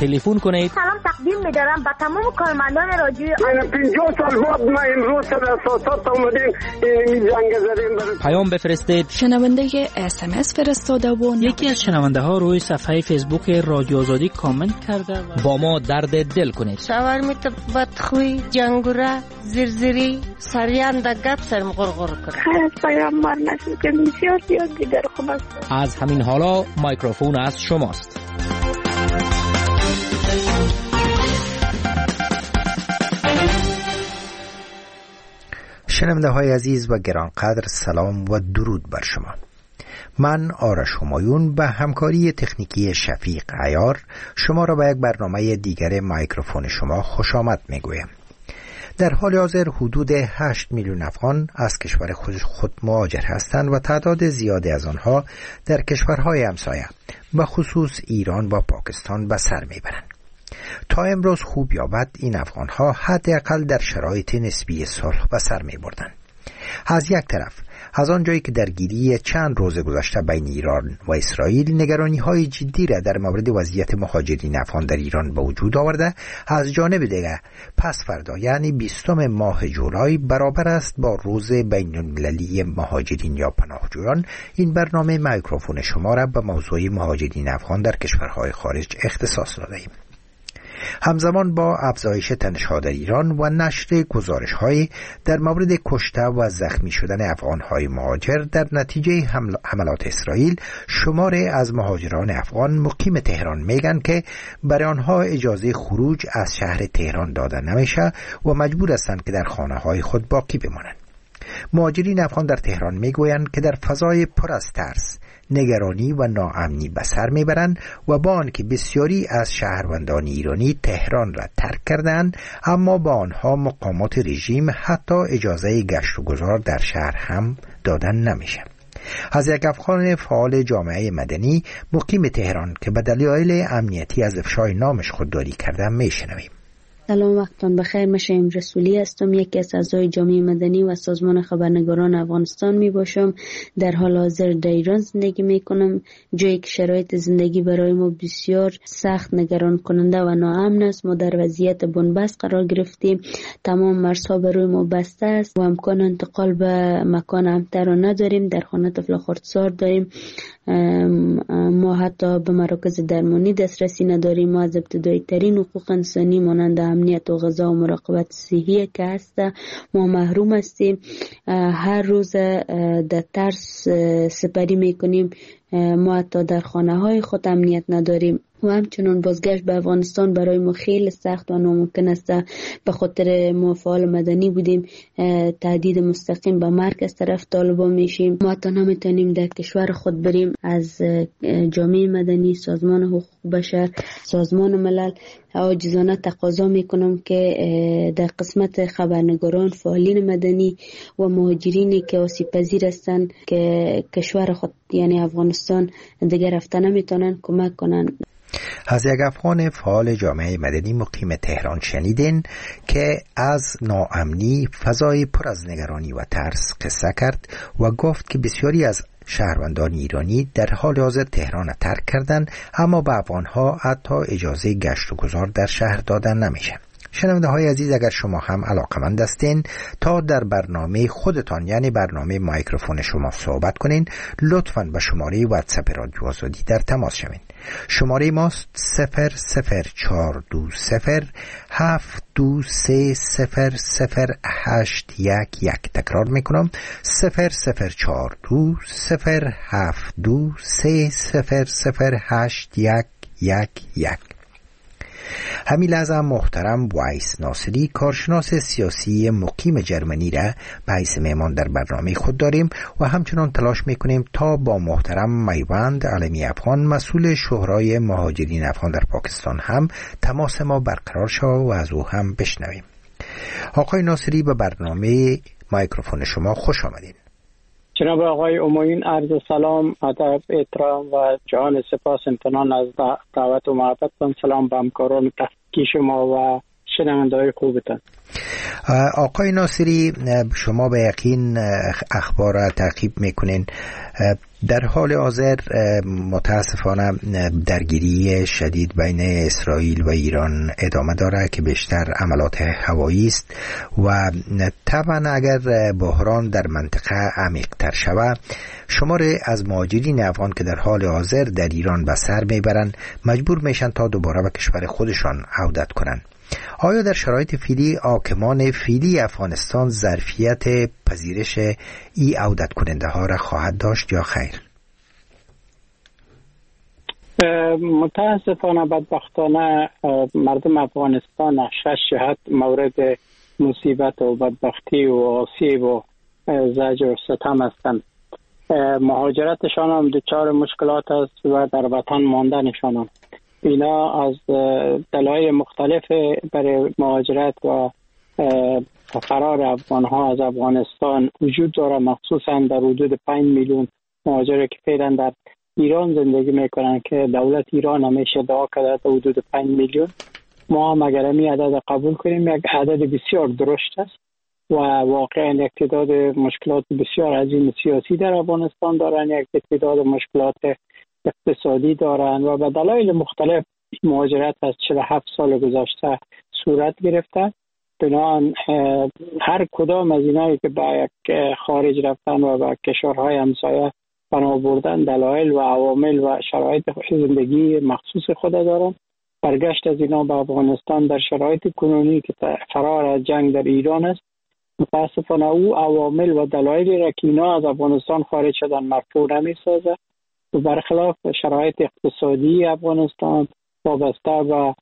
تلفن کنید. سلام تقدیم می‌دارم به تمام کارمندان رادیو. من 50 سال بعد ما امروز در اساسات اومدیم این جنگ زدیم. پیام بفرستید. شنونده SMS فرستاده و یکی از شنونده ها روی صفحه فیسبوک رادیو آزادی کامنت کرده با ما درد دل کنید. شاورمیت بدخوی جنگوره زرزری سریان دا گپ سرم غرغر کنه. خیلی از پیام مار نشون که بسیار زیاد دیگر خوب است. از همین حالا مایکروفون از شماست. شنونده های عزیز و گرانقدر، سلام و درود بر شما. من آرش همایون به همکاری تکنیکی شفیق عیار شما را به یک برنامه دیگر مایکروفون شما خوش آمد میگویم. در حال حاضر حدود 8 میلیون افغان از کشور خود مهاجر هستند و تعداد زیادی از آنها در کشورهای همسایه به خصوص ایران و پاکستان به سر میبرند. تا امروز خوب یا بد این افغانها حداقل در شرایط نسبی صلح به سر میبردند. از یک طرف از آنجایی که درگیری چند روز گذشته بین ایران و اسرائیل نگرانی‌های جدی را در مورد وضعیت مهاجرین افغان در ایران به وجود آورده، از جانب دیگر پس فردا یعنی 20 ماه جولای برابر است با روز بین‌المللی مهاجرین یا پناهجویان. این برنامه میکروفون شما را به موضوع مهاجرین افغان در کشورهای خارج اختصاص داده‌ایم. همزمان با افزایش تنش‌ها در ایران و نشر گزارش‌های در مورد کشته و زخمی شدن افغان‌های مهاجر در نتیجه حملات اسرائیل، شماری از مهاجران افغان مقیم تهران میگن که برای آنها اجازه خروج از شهر تهران داده نمیشه و مجبور هستند که در خانه‌های خود باقی بمانند. مهاجرین افغان در تهران میگویند که در فضای پر از ترس، نگرانی و ناامنی به سر میبرند و با آنکه بسیاری از شهروندان ایرانی تهران را ترک کردند، اما با آنها مقامات رژیم حتی اجازه گشت و گذار در شهر هم دادن نمیشه. از یک افغان فعال جامعه مدنی مقیم تهران که به دلایل امنیتی از افشای نامش خودداری کرده میشنویم. سلام، وقتتان بخیر. من شهیم رسولی هستم، یکی از اعضای جامعه مدنی و سازمان خبرنگاران افغانستان می باشم. در حال حاضر در ایران زندگی می کنم، جایی که شرایط زندگی برای ما بسیار سخت، نگران کننده و ناامن است. ما در وضعیت بنبست قرار گرفتیم، تمام مرزها برای ما بسته است و امکان انتقال به مکان امن‌تر را نداریم. در خانه طفل خردسال داریم، ما حتی به مراکز درمانی دسترسی نداریم. ما از ابتدایی ترین حقوق انسانی مانند امنیت و غذا و مراقبت صحی که هست ما محروم هستیم. هر روز در ترس سپری میکنیم. ما حتی در خانه های خود امنیت نداریم و همچنان بازگشت به افغانستان برای ما خیلی سخت و ناممکن است. به خاطر ما فعال مدنی بودیم، تهدید مستقیم به مرگ از طرف طالبان میشیم. ما حتی نمیتونیم در کشور خود بریم. از جامعه مدنی، سازمان حقوق بشر، سازمان ملل عاجزانه تقاضا میکنم که در قسمت خبرنگاران، فعالین مدنی و مهاجرینی که آسیب پذیر هستند که کشور خود یعنی افغانستان دیگر رفته نمیتونن کمک کنن. از یک افغان فعال جامعه مدنی مقیم تهران شنیدین که از ناامنی، فضای پر از نگرانی و ترس قصه کرد و گفت که بسیاری از شهروندان ایرانی در حال حاضر تهران را ترک کردند، اما به افغانها حتی اجازه گشت و گذار در شهر دادن نمیشه. شنونده های عزیز، اگر شما هم علاقمند هستین تا در برنامه خودتان یعنی برنامه مایکروفون شما صحبت کنین، لطفاً به شماره واتساپ رادیو آزادی در تماس شوین. شماره ماست 0042723008111. تکرار میکنم 0042723008111. همین لحظه محترم وایس ناصری، کارشناس سیاسی مقیم جرمنی را به حیث مهمان در برنامه خود داریم و همچنان تلاش میکنیم تا با محترم میوند علمی افغان، مسئول شورای مهاجرین افغان در پاکستان هم تماس ما برقرار شود و از او هم بشنویم. آقای ناصری، به برنامه مایکروفون شما خوش آمدین. جناب آقای همایون، عرض سلام، ادب، احترام و جان سپاس امتنان از دعوت و محبتتان. سلام به همکاران تحقیقی شما و شنونده‌های خوبتان. آقای ناصری، شما به یقین اخبار را تعقیب میکنین. در حال حاضر متاسفانه درگیری شدید بین اسرائیل و ایران ادامه داره که بیشتر عملات هوایی است و طبعا اگر بحران در منطقه عمیق‌تر شود، شماری از مهاجرین افغان که در حال حاضر در ایران به سر میبرند مجبور میشن تا دوباره به کشور خودشان عودت کنند. آیا در شرایط فعلی حاکمان فعلی افغانستان ظرفیت پذیرش ای عودت کننده ها را خواهد داشت یا خیر؟ متاسفانه بدبختانه مردم افغانستان از 6 جهت مورد مصیبت و بدبختی و آسیب و زجر و ستم هستند. مهاجرتشان هم دچار مشکلات است و در وطن ماندنشان هم. اینا از دلایل مختلف برای مهاجرت و فرار افغان‌ها از افغانستان وجود داره، مخصوصا در حدود 5 میلیون مهاجر که فعلا در ایران زندگی میکنن که دولت ایران همیشه ادعا کرده تا حدود 5 میلیون. ما هم اگر این عدد قبول کنیم یک عدد بسیار درشت است و واقعا یک تعداد مشکلات بسیار عظیم سیاسی در افغانستان دارن، یک تعداد مشکلات اقتصادی دارن و به دلایل مختلف مهاجرت از 47 سال گذشته صورت گرفته. بنابراین هر کدام از اینایی که به یک خارج رفتن و به کشورهای همسایه پناه بردن دلایل و عوامل و شرایط زندگی مخصوص خود دارن. برگشت از اینا به افغانستان در شرایط کنونی که فرار از جنگ در ایران است، متاسفانه او عوامل و دلایلی را که اینا از افغانستان خارج شدن مرفوع نمی‌سازه و برخلاف شرایط اقتصادی افغانستان وابسته به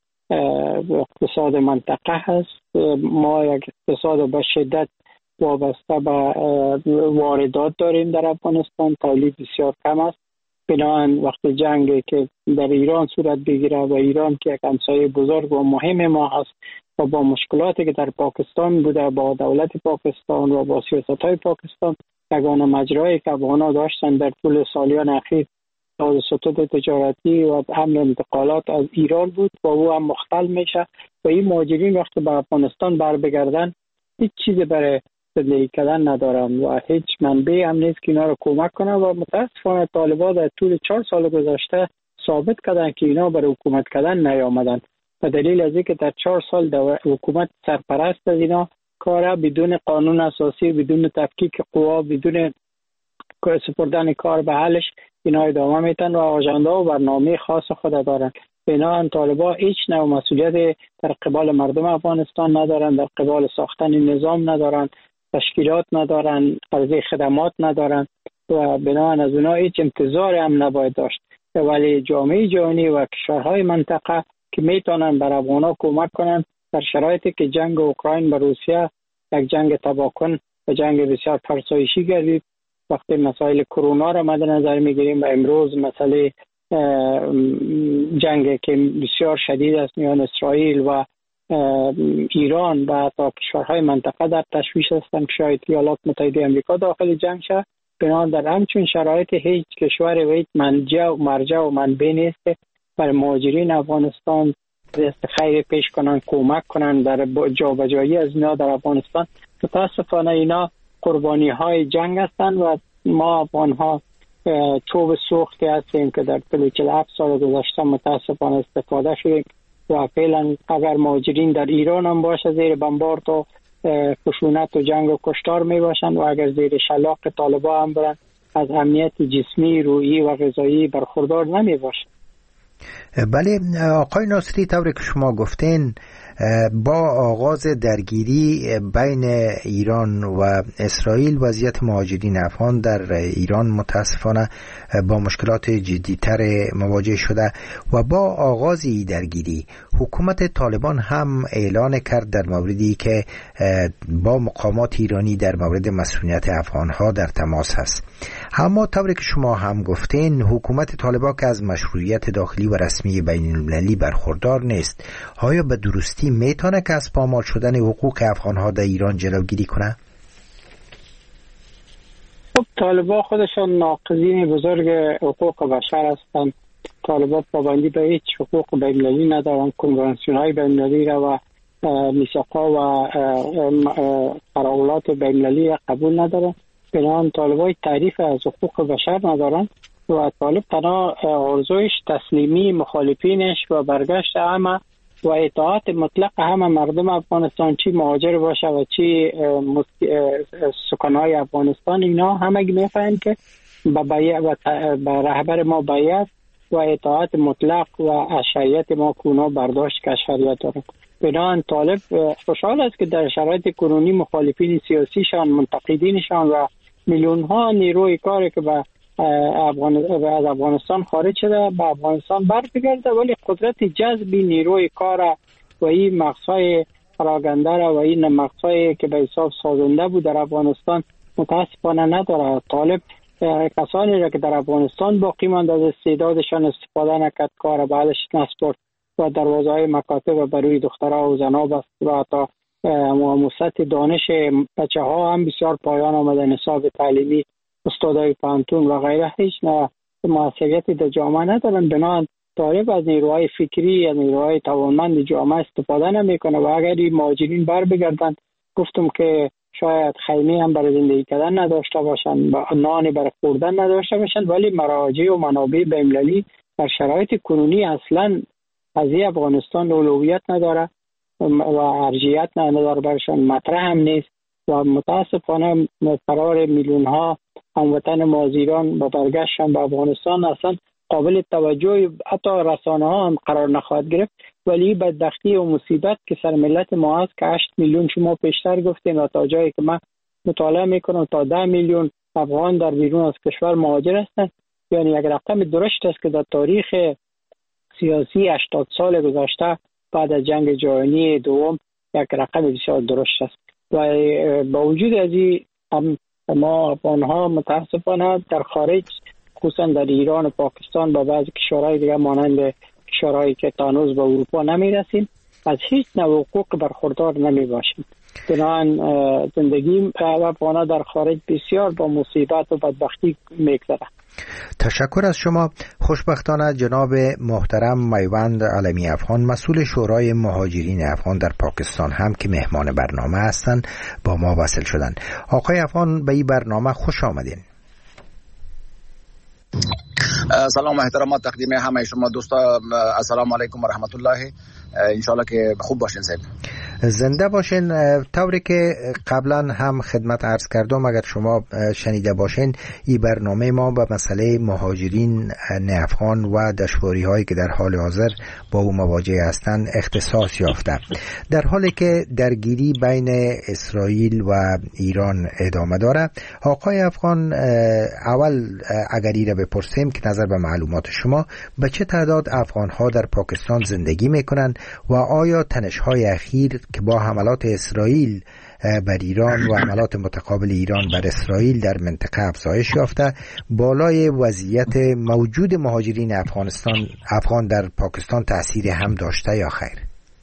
اقتصاد منطقه هست. ما یک اقتصاد به شدت وابسته به واردات داریم در افغانستان، تولید بسیار کم است. بنابراین وقتی جنگی که در ایران صورت بگیره و ایران که یک همسایه بزرگ و مهم ما هست و با مشکلاتی که در پاکستان بوده با دولت پاکستان و با سیاست‌های پاکستان، یگانه مجرایی که افغان‌ها داشتن در طول سالیان اخیر سطوح تجارتی و حمل انتقالات از ایران بود و او هم مختل میشه و این مهاجرین وقتی به افغانستان بر بگردن هیچ چیزی برای زندگی کردن ندارن و هیچ منبعی هم نیست که اینا رو کمک کنه و متاسفانه طالبان در طول 4 سال گذشته ثابت کردن که اینا برای حکومت کردن نیامدن و دلیل از اینکه در 4 سال حکومت سرپرست از اینا کار بدون قانون اساسی، بدون تفکیک قوا، بدون سپردن کار به حلش اینا ادامه میتن و آژانده و برنامه خاص خود دارن. اینا طالبان هیچ نوع مسئولیت در قبال مردم افغانستان ندارن، در قبال ساختن نظام ندارن، تشکیلات ندارن، عرضه خدمات ندارن و بنابراین از اونا هیچ انتظار هم نباید داشت. ولی جامعه جهانی و کشورهای منطقه که میتونن بر افغان‌ها کمک کنن در شرایطی که جنگ اوکراین با روسیه یک جنگ تباکن و جنگ بسیار فرسایشی گردید، وقتی مسائل کرونا را مد نظر میگیریم و امروز مسئله جنگ که بسیار شدید است میان اسرائیل و ایران و حتی کشورهای منطقه در تشویش هستند که شاید ایالات متحده آمریکا داخل جنگ شد. بنابراین در همچون شرایط هیچ کشور و هیچ مرجع و منبع نیست برای مهاجرین افغانستان دست خیر پیش کنن، کمک کنن در جابجایی از اینا در افغانستان. متاسفانه اینا قربانی های جنگ هستند و ما افغان‌ها چوب سوختی هستیم که در طول 47 سال گذشته متاسفانه استفاده شدیم و فعلا اگر مهاجرین در ایران هم باشه زیر بمبارد و خشونت و جنگ و کشتار می باشند و اگر زیر شلاق طالبان هم برن از امنیت جسمی، روحی و غذایی برخوردار نمی باشند. بله آقای ناصری، طوری که شما گفتین با آغاز درگیری بین ایران و اسرائیل وضعیت مهاجرین افغان در ایران متاسفانه با مشکلات جدی‌تر مواجه شده و با آغاز درگیری حکومت طالبان هم اعلان کرد در موردی که با مقامات ایرانی در مورد مسئولیت افغانها در تماس هست. اما طوری که شما هم گفتین حکومت طالبان که از مشروعیت داخلی و رسمی بین المللی برخوردار نیست، آیا به درستی میتونه که از پامال شدن حقوق افغانها در ایران جلوگیری کنه؟ خب طالبان خودشان ناقضین بزرگ حقوق بشر هستند. طالبان پابندی به هیچ حقوق بین المللی ندارن، کنوانسیون های بین المللی را و میثاق‌ها و قراردادات بین‌المللی قبول نداره. بنابراین طالبای تعریف از حقوق بشر ندارن و طالب تنها آرزویش تسلیمی مخالفینش و برگشت همه و اطاعت مطلق همه مردم افغانستان، چی مهاجر باشه و چی سکانهای افغانستان، اینا همه میفهمن که به رهبر ما بیعت و اطاعت مطلق و از شریعت ما کونا برداشت که شریعت داره. بنابراین طالب خوشحال است که در شرایط کنونی مخالفین سیاسیشان، منتقدینشان و میلیون ها نیروی کاری که از افغانستان خارج شده به افغانستان برگرده، ولی قدرت جذب نیروی کار و این مغزهای پراگنده و این مغزهایی که به حساب سازنده بود در افغانستان متاسفانه نداره. طالب کسانی را که در افغانستان باقی ماند از استعدادشان استفاده نکرد، کار بعدش نسپرد و دروازه‌های مکاتب برای دخترها و زنها بست و تا مؤسسات دانش بچه‌ها هم بسیار پایان آمده، نصاب تعلیمی، استادای پانتون و غیره هیچ موثریتی در جامعه ندارن. بنابراین طالب از نیروهای فکری از نیروهای توانمند جامعه استفاده نمیکنه و اگر این مهاجرین بر بگردن، گفتم که شاید خیمه هم برای زندگی کردن نداشته باشن، نان برای خوردن نداشته باشن، ولی مراجع و منابع بین‌المللی در شرایط کنونی اصلا قضیه افغانستان اولویت نداره و ارجحیت نداره برشان، مطرح هم نیست و متاسفانه قرار میلیون ها هموطن ما از ایران با برگشتن به افغانستان اصلا قابل توجه حتی رسانه ها هم قرار نخواهد گرفت. ولی بدبختی و مصیبت که سر ملت ما هست که 8 میلیون شما پیشتر گفتیم و تا جایی که من مطالعه میکنم تا 10 میلیون افغان در بیرون از کشور مهاجر هستند. یعنی یک رقم درشت است که در تاریخ سیاسی 80 سال گذشته بعد از جنگ جهانی دوم یک رقم بسیار درشت است و با وجود از این ما افغان‌ها متاسفانه در خارج خصوصا در ایران و پاکستان با بعضی کشورهای دیگه مانند کشورهایی که تانوز به اروپا نمیرسیم از هیچ نوع حقوق برخوردار نمی باشیم. بنابراین زندگی افغان‌ها در خارج بسیار با مصیبت و بدبختی میگذره. تشکر از شما. خوشبختانه جناب محترم میوند علمی افغان مسئول شورای مهاجرین افغان در پاکستان هم که مهمان برنامه هستند با ما وصل شدند. آقای افغان به این برنامه خوش آمدین. سلام و احترامات تقدیم همه شما دوستا. السلام علیکم و رحمت الله. انشالله که خوب باشین صاحب. زنده باشین. طوری که قبلا هم خدمت عرض کردم اگر شما شنیده باشین این برنامه ما به مسئله مهاجرین افغان و دشواری هایی که در حال حاضر با او مواجه هستند اختصاص یافته. در حالی که درگیری بین اسرائیل و ایران ادامه داره، آقای افغان اول اگر این را بپرسیم که نظر به معلومات شما به چه تعداد افغان ها در پاکستان زندگی میکنن و آیا تنش‌های اخیر که با حملات اسرائیل بر ایران و حملات متقابل ایران بر اسرائیل در منطقه افزایش یافته بالای وضعیت موجود مهاجرین افغان در پاکستان تأثیر هم داشته یا خیر؟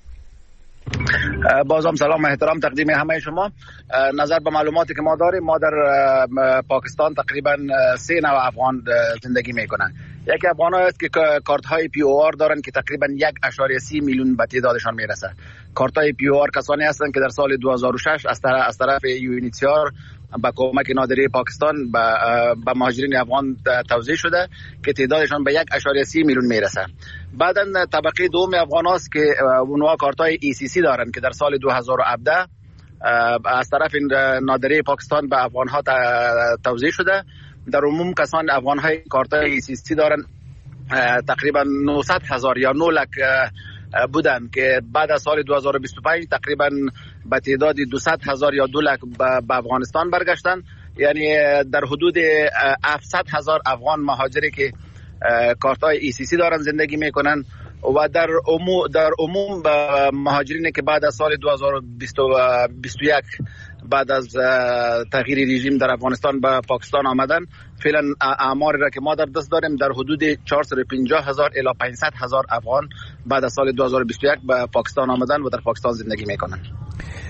بازم سلام و احترام تقدیم همه شما. نظر به معلوماتی که ما داریم، ما در پاکستان تقریبا 3 نوع افغان زندگی میکنن. یکی افغان هست که کارت های پی او آر دارن که تقریبا 1.3 میلیون به تعدادشان میرسه. کارت های پی او آر کسانی هستند که در سال 2006 از طرف یونیتیار با کمک نادری پاکستان به مهاجرین افغان توزیع شده که تعدادشان به 1.3 میلیون میرسه. بعداً طبقه دوم افغان هاست که اونها کارت های ای سی سی دارن که در سال 2017 از طرف نادری پاکستان به افغان ها توزیع شده. در عموم کسان افغان های کارت های ای سی سی دارن تقریبا 900,000 یا 9 لک بودن که بعد از سال 2025 تقریبا به تعداد 200,000 یا 2 لک به افغانستان برگشتن. یعنی در حدود 700,000 افغان مهاجری که کارتای ای سی سی دارن زندگی میکنن و در عموم مهاجرینی که بعد از سال 2021 بعد از تغییر رژیم در افغانستان به پاکستان آمدن، فعلا اعماری را که ما در دست داریم در حدود 450,000 الی 500,000 افغان بعد از سال 2021 به پاکستان آمدن و در پاکستان زندگی میکنن.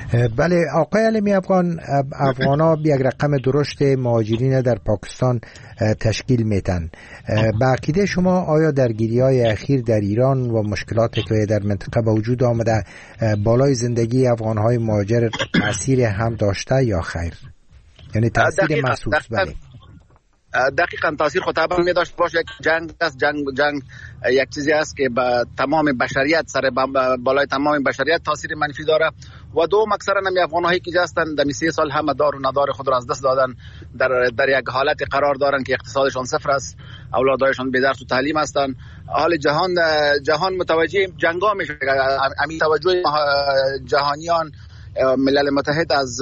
بله آقای علمی افغانا یک رقم درشت مهاجرین در پاکستان تشکیل میدن. به عقیده شما آیا درگیری‌های اخیر در ایران و مشکلاتی که در منطقه به وجود آمده بالای زندگی افغان‌های مهاجر تأثیر هم داشته یا خیر؟ یعنی تأثیر محسوس؟ بله دقیقاً تاثیر خود طبعا می داشت باشه. یک جنگ است، جنگ یک چیزی است که به تمام بشریت سر بالای تمام بشریت تاثیر منفی داره. و دوم اکثرا هم افغان‌هایی که هستند در 3 سال همه دار و ندار خود را از دست دادن، در یک حالت قرار دارن که اقتصادشان صفر است، اولادایشان بی درس و تعلیم هستند. حال جهان متوجه جنگا میشه. همین توجه جهانیان ملل متحد از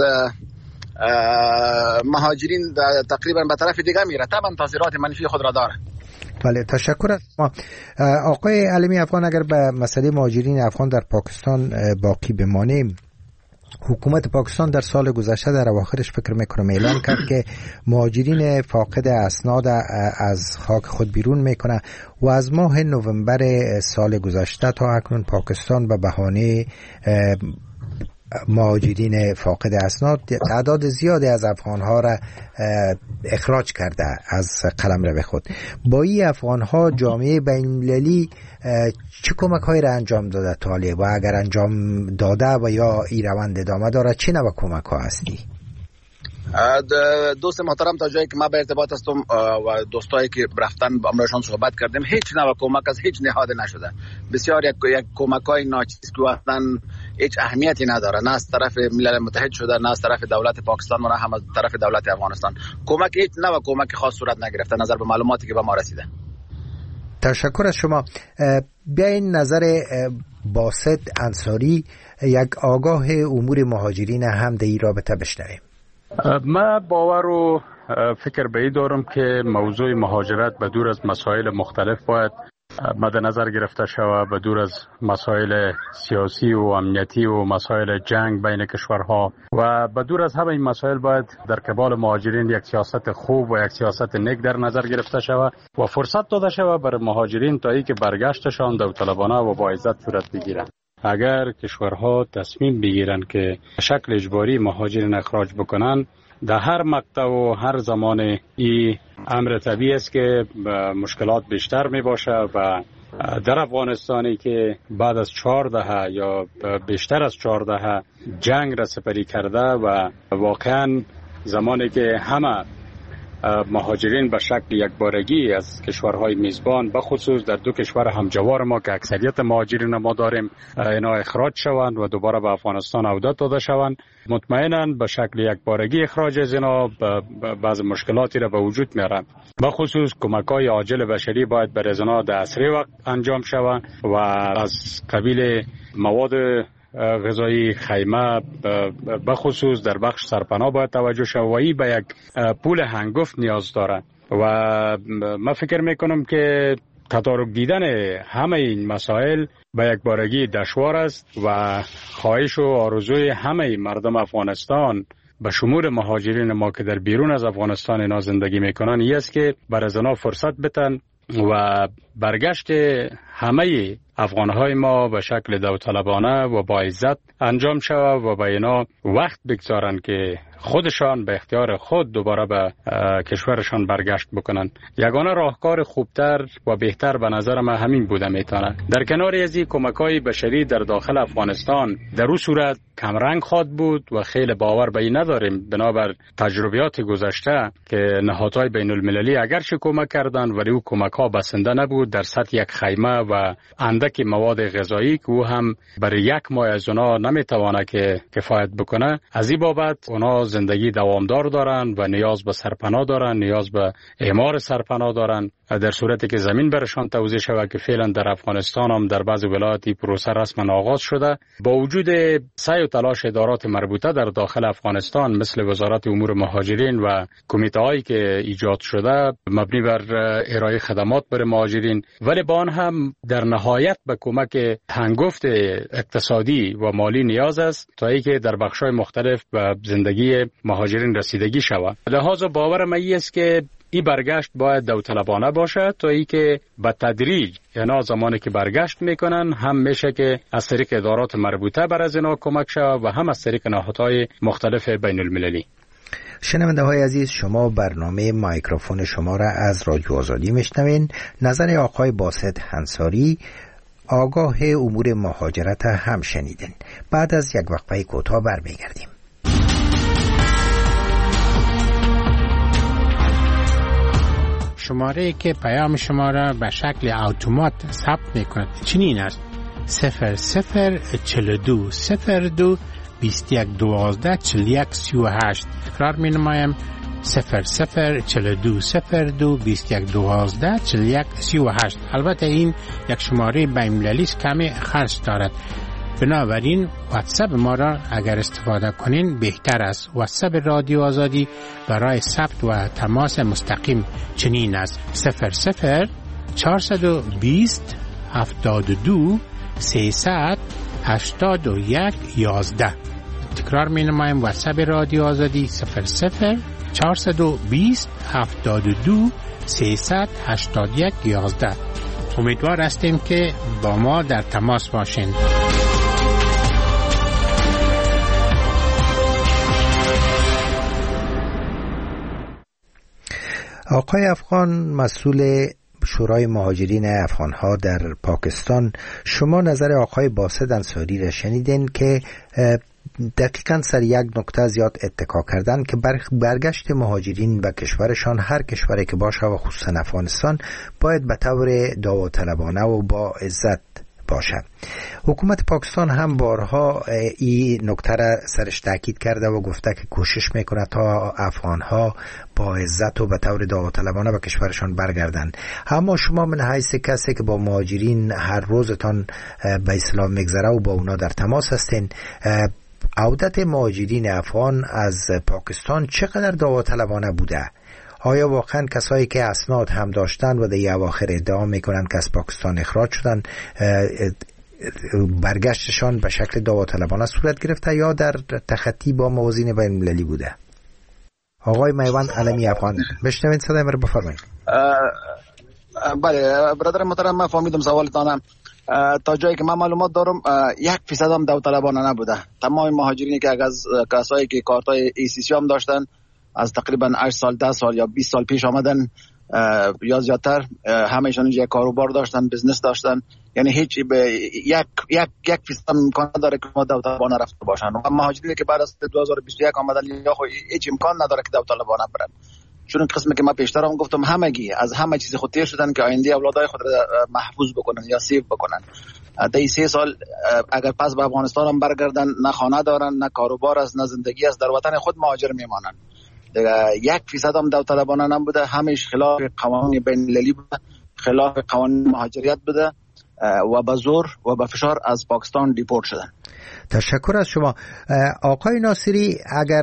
مهاجرین تقریبا به طرف دیگه میره، طبعا تاثیرات منفی خود را داره. بله تشکر از شما آقای علمی افغان. اگر به مسئله مهاجرین افغان در پاکستان باقی بمانیم، حکومت پاکستان در سال گذشته در اواخرش فکر میکنم اعلان کرد که مهاجرین فاقد اسناد از خاک خود بیرون میکنه و از ماه نوامبر سال گذشته تا اکنون پاکستان به بهانه مهاجرین فاقد اسناد تعداد زیادی از افغانها را اخراج کرده از قلمرو خود. با این افغانها جامعه بین‌المللی چه کمک‌هایی را انجام داده تا حالی و اگر انجام داده و یا این روند ادامه داره چه نوع کمک‌ها هستی؟ دوست محترم، تا جایی که ما به ارتباط هستم و دوستایی که رفتن با امرشان صحبت کردیم، هیچ نوع کمک از هیچ نهاد نشده. بسیار یک کمک‌های ناچیز که اصلا هیچ اهمیتی نداره، نه از طرف ملل متحد شده، نه از طرف دولت پاکستان و نه هم از طرف دولت افغانستان. کمک هیچ نوع کمک خاص صورت نگرفته نظر به معلوماتی که به ما رسیده. تشکر از شما. بیاین نظر باسط انصاری، یک آگاه امور مهاجرین هم در این رابطه بشنویم. من باور و فکر به این دارم که موضوع مهاجرت به دور از مسائل مختلف باید مد نظر گرفته شود، به دور از مسائل سیاسی و امنیتی و مسائل جنگ بین کشورها و به دور از همه این مسائل باید در قبال مهاجرین یک سیاست خوب و یک سیاست نیک در نظر گرفته شود و فرصت داده شود برای مهاجرین تا اینکه برگشتشان داوطلبانه و با عزت صورت بگیرند. اگر کشورها تصمیم بگیرن که شکل اجباری مهاجرین اخراج بکنن، در هر مقطع و هر زمان این امر طبیعی است که مشکلات بیشتر می باشه و در افغانستانی که بعد از 4 دهه یا بیشتر از 4 دهه جنگ را سپری کرده و واقعا زمانی که همه مهاجرین به شکل یکبارگی از کشورهای میزبان به خصوص در 2 کشور همجوار ما که اکثریت مهاجرین ما داریم اینا اخراج شوند و دوباره به افغانستان عودت داده شوند، مطمئنا به شکل یکبارگی اخراج از اینا بعض مشکلاتی را به وجود میارند. به خصوص کمک‌های عاجل بشری باید برای اینا در اسرع وقت انجام شوند و از قبیل مواد غذایی، خیمه به خصوص در بخش سرپناه باید توجه شود و این به یک پول هنگفت نیاز داره و من فکر میکنم که تدارک دیدن همه این مسائل به یک بارگی دشوار است و خواهش و آرزوی همه مردم افغانستان به شمول مهاجرین ما که در بیرون از افغانستان اینا زندگی میکنن این است که بر از اینا فرصت بتن و برگشت همه افغانهای ما به شکل داوطلبانه و با عزت انجام شود و به اینا وقت بگذارن که خودشان به اختیار خود دوباره به کشورشان برگشت بکنن. یگانه راهکار خوبتر و بهتر به نظر من همین بوده میتونه. در کنار از این کمک‌های بشری در داخل افغانستان در اون صورت کمرنگ خواد بود و خیلی باور به این نداریم بنابر تجربیات گذشته که نهادهای بین المللی اگرچه کمک کردند ولی او کمک‌ها بسنده نبود در سطح یک خیمه و اندک مواد غذایی که او هم برای 1 ماه از اونا نمیتوانه که کفایت بکنه. از این بابت اونا زندگی دوامدار دارن و نیاز به سرپناه دارن، نیاز به اعمار سرپناه دارن. در صورتی که زمین برشان توزیع شود که فعلا در افغانستان هم در بعض ولایات پروسه رسما آغاز شده، با وجود سعی و تلاش ادارات مربوطه در داخل افغانستان مثل وزارت امور مهاجرین و کمیته‌هایی که ایجاد شده مبنی بر ارائه خدمات برای مهاجرین، ولی با آن هم در نهایت به کمک هنگفت اقتصادی و مالی نیاز است تا اینکه در بخش‌های مختلف به زندگی مهاجرین رسیدگی شود. لذا باور من است که این برگشت باید داوطلبانه باشه تا ای که به تدریج اینا زمانی که برگشت میکنن هم میشه که از طریق ادارات مربوطه بر از اینا کمک شود و هم از طریق نهادهای مختلف بین المللی. شنونده های عزیز، شما برنامه مایکروفون شما را از رادیو آزادی میشنوین. نظر آقای باسط انصاری، آگاه امور مهاجرت هم شنیدین. بعد از یک وقفه کوتاه برمیگردیم. شماره که پیام شما را به شکل اتومات ثبت میکند چنین است: 0042 02 21 12 41 38. تکرار می نمایم: 0042 02 21 12 41 38. البته این یک شماره بین‌المللی است، کمی خرج دارد، بنابراین واتساپ ما را اگر استفاده کنین بهتر است. واتساپ رادیو آزادی برای ثبت و تماس مستقیم چنین است: 00 420 72 300 81 11. تکرار می نمایم: واتساپ رادیو آزادی 00 420 72 300 81 11. امیدوار هستیم که با ما در تماس باشین. آقای افغان، مسئول شورای مهاجرین افغانها در پاکستان، شما نظر آقای باسط انصاری را شنیدین که دقیقاً سر یک نکته زیاد اتکا کردن که برگشت مهاجرین به کشورشان، هر کشوری که باشه و خصوصا افغانستان، باید به طور داوطلبانه و با عزت باشد. حکومت پاکستان هم بارها این نکته را سرش تاکید کرده و گفته که کوشش میکنه تا افغانها با عزت و به طور داوطلبانه به کشورشان برگردن. اما شما من حیث کسی که با مهاجرین هر روزتان به اسلام میگذره و با اونا در تماس هستین، عودت مهاجرین افغان از پاکستان چقدر داوطلبانه بوده؟ آیا واقعا کسایی که اسناد هم داشتن و در اواخر ادعا میکنن که از پاکستان اخراج شدن، برگشتشان به شکل داوطلبانه صورت گرفته یا در تخطی با موازین بین المللی بوده؟ آقای میوند علمی افغان، بشنوید صدای من رو بفرمایید. بله برادر محترم، من فهمیدم سوالتان. تا جایی که من معلومات دارم 1% هم داوطلبانه نبوده. تمام مهاجرینی که از کسایی که کارتای ECC هم داشتن از تقریبا 8 سال 10 سال یا 20 سال پیش آمدن یا زیادتر، همه‌شون اینجا کاروبار داشتن، بزنس داشتن، یعنی هیچ یک فیصد امکان نداره که ما داوطلبانه رفته باشن. و مهاجرینی که بعد از 2021 آمدن یا هیچ امکان نداره که داوطلبانه برن، چون قسمی که ما پیشتر هم گفتم همگی از همه چیز خود تیر شدن که آینده اولادای خود را محفوظ بکنن یا سیو بکنن. تا 3 سال اگر پس به افغانستان هم برگردن، نه خانه دارن، نه کاروبار است، نه زندگی است، در وطن خود مهاجر میمانن. دیگه 1% هم داوطلبانه نبوده، همش خلاف قوانین بین المللی بوده، خلاف قوانین مهاجریت بوده و به زور و به فشار از پاکستان دیپورت شدن. تشکر از شما. آقای ناصری، اگر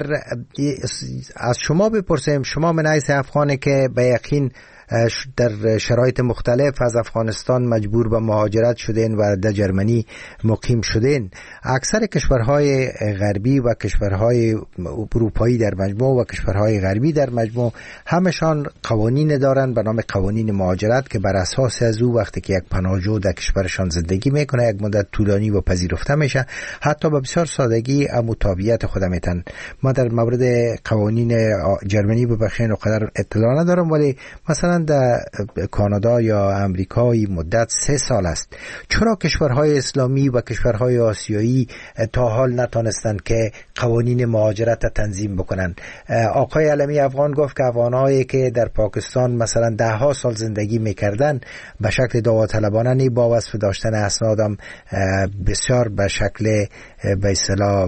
از شما بپرسیم، شما من حیث افغانی که به یقین در شرایط مختلف از افغانستان مجبور به مهاجرت شدین و در جرمنی مقیم شدین، اکثر کشورهای غربی و کشورهای اروپایی در مجموع و کشورهای غربی در مجموع همشان قوانین دارن به نام قوانین مهاجرت که بر اساس از او وقتی که یک پناهجو در کشورشان زندگی میکنه یک مدت طولانی و پذیرفته میشه، حتی به بسیار سادگی مطابقت خود میتن. ما در مورد قوانین جرمنی ببخشید و قدر اطلاع ندارم، ولی مثلا در کانادا یا امریکای مدت 3 سال است. چرا کشورهای اسلامی و کشورهای آسیایی تا حال نتونستند که قوانین مهاجرت تنظیم بکنن؟ آقای علمی افغان گفت که افغانایی که در پاکستان مثلا 10 سال زندگی میکردن به شکل داوطلبانه با وصف داشتن اسنادم بسیار به شکل به اصطلاح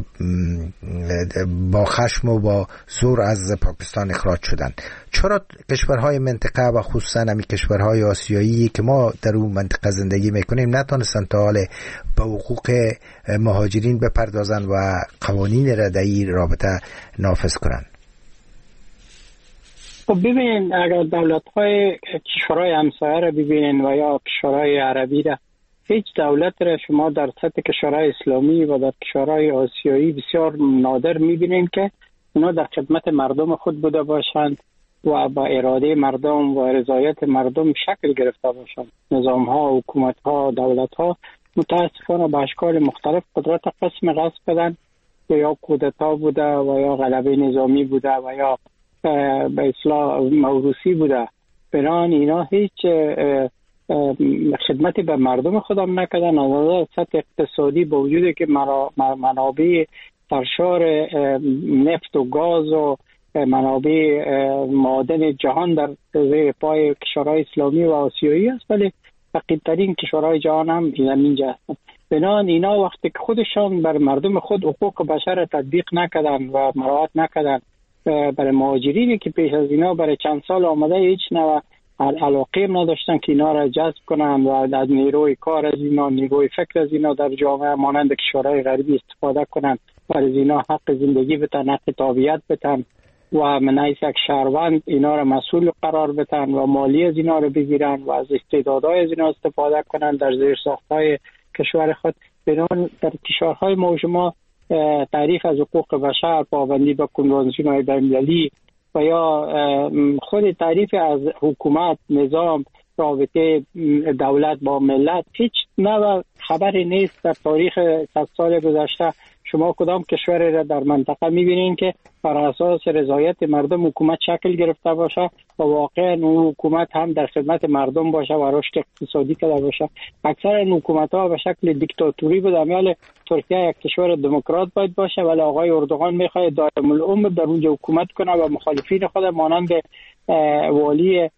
با خشم و با زور از پاکستان اخراج شدن. چرا کشورهای منطقه و خصوصا همی کشورهای آسیایی که ما در اون منطقه زندگی میکنیم نتونستن تا حال به حقوق مهاجرین بپردازن و قوانین را در این رابطه نافذ کنن؟ خب ببینید، اگر دولت‌های کشورهای همسایه را ببینید و یا کشورهای عربی را، هیچ دولت را شما در سطح کشورهای اسلامی و در کشورهای آسیایی بسیار نادر می‌بینید که اونا در خدمت مردم خود بوده باشند و با اراده مردم و رضایت مردم شکل گرفته باشند. نظام ها، حکومت ها، دولت ها متاسفانه به اشکال مختلف قدرت قسم غصب کردن و یا کودتا بوده و یا غلبه نظامی بوده و یا به اصطلاح موروثی بوده. بنابراین اینا هیچ خدمتی به مردم خودم نکردن. از سطح اقتصادی با وجودی که منابع سرشار نفت و گاز و منابع معادن جهان در زیر پای کشورهای اسلامی و آسیایی است، ولی فقیرترین کشورهای جهان هم اینجا هستند. بنابراین اینا وقتی که خودشان بر مردم خود حقوق بشر تطبیق نکردن و مراعات نکردن، برای مهاجرینی که پیش از اینا برای چند سال آمده هیچ نوع علاقه نداشتن که اینا را جذب کنن و از نیروی کار از اینا، نیروی فکر از اینا در جامعه مانند کشورهای غربی استفاده کنن و از اینا حق زندگی بتن، حق تابعیت بتن و من حیث یک شهروند اینا را مسئول قرار بتن و مالی از اینا را بگیرن و از استعدادهای از اینا استفاده کنن در زیر ساختهای کشور خود. بنابراین در کشورهای ما شما تعریف از حقوق بشر، پابندی به کنوانسیون‌های بین‌المللی و یا خود تعریف از حکومت، نظام، رابطه دولت با ملت هیچ نوع خبری نیست. در تاریخ 100 سال گذشته شما کدام کشوری را در منطقه می‌بینید که بر اساس رضایت مردم حکومت شکل گرفته باشه و واقعا اون حکومت هم در خدمت مردم باشه و رشد اقتصادی کرده باشه؟ اکثر این حکومت‌ها به شکل دیکتاتوری بوده. مثلا ترکیه یک کشور دموکرات باید باشه، ولی آقای اردوغان می‌خواد دائم العمر در اونجا حکومت کنه و مخالفین خود مانند والی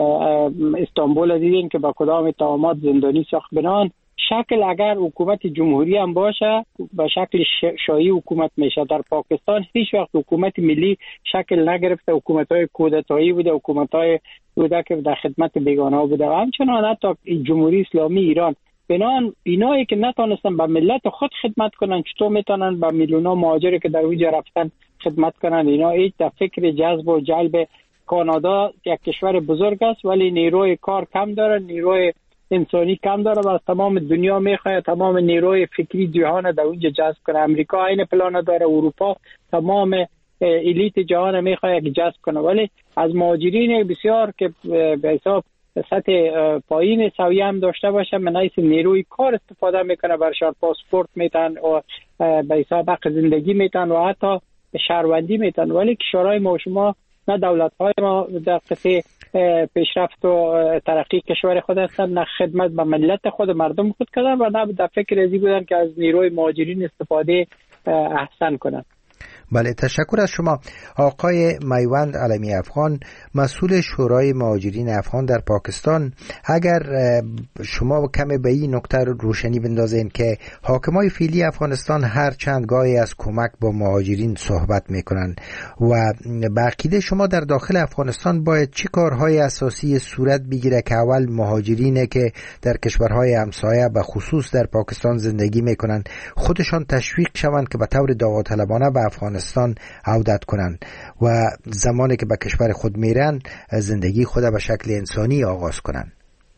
استانبول دیدین که با کدام اتهامات زندانی ساخت. بنان شکل اگر حکومت جمهوری هم باشه به شکل شاهی حکومت میشه. در پاکستان هیچ وقت حکومت ملی شکل نگرفته، حکومت‌های کودتایی بوده، حکومت‌های بوده که در خدمت بیگانه بوده و همچنان حتی جمهوری اسلامی ایران. بنان اینایی که نتونستن به ملت خود خدمت کنن چطور میتونن به میلیون‌ها مهاجری که در اونجا رفتن خدمت کنن؟ اینا هیچ در فکر جذب و جلب. کانادا یک کشور بزرگ است ولی نیروی کار کم داره، نیروی انسانی کم داره و از تمام دنیا میخواد تمام نیروی فکری جهان در اونجا جذب کنه. امریکا این پلان داره، اروپا تمام الیت جهان میخواد جذب کنه، ولی از مهاجرین بسیار که به حساب سطح پایین سویه هم داشته باشه من حیث نیروی کار استفاده میکنه، برشان پاسپورت میتن و به حساب حق زندگی میتن و حتی شهروندی میتن. ولی کشورهای ما شما نه دولت‌های ما در قصه پیشرفت و ترقی کشور خود هستند، نه خدمت به ملت خود مردم خود کردن و نه در فکر ازی بودن که از نیروی مهاجرین استفاده احسن کنند. بله، تشکر از شما. آقای میوند علمی افغان، مسئول شورای مهاجرین افغان در پاکستان، اگر شما کمی به این نکته روشنی بندازین که حاکمای فعلی افغانستان هر چند گاهی از کمک با مهاجرین صحبت میکنن و به عقیده شما در داخل افغانستان باید چه کارهای اساسی صورت بگیره که اول مهاجرینه که در کشورهای همسایه به خصوص در پاکستان زندگی میکنن خودشان تشویق شوند که به طور داوطلبانه به افغانستان عودت کنند و زمانی که به کشور خود میرن زندگی خود به شکل انسانی آغاز کنند؟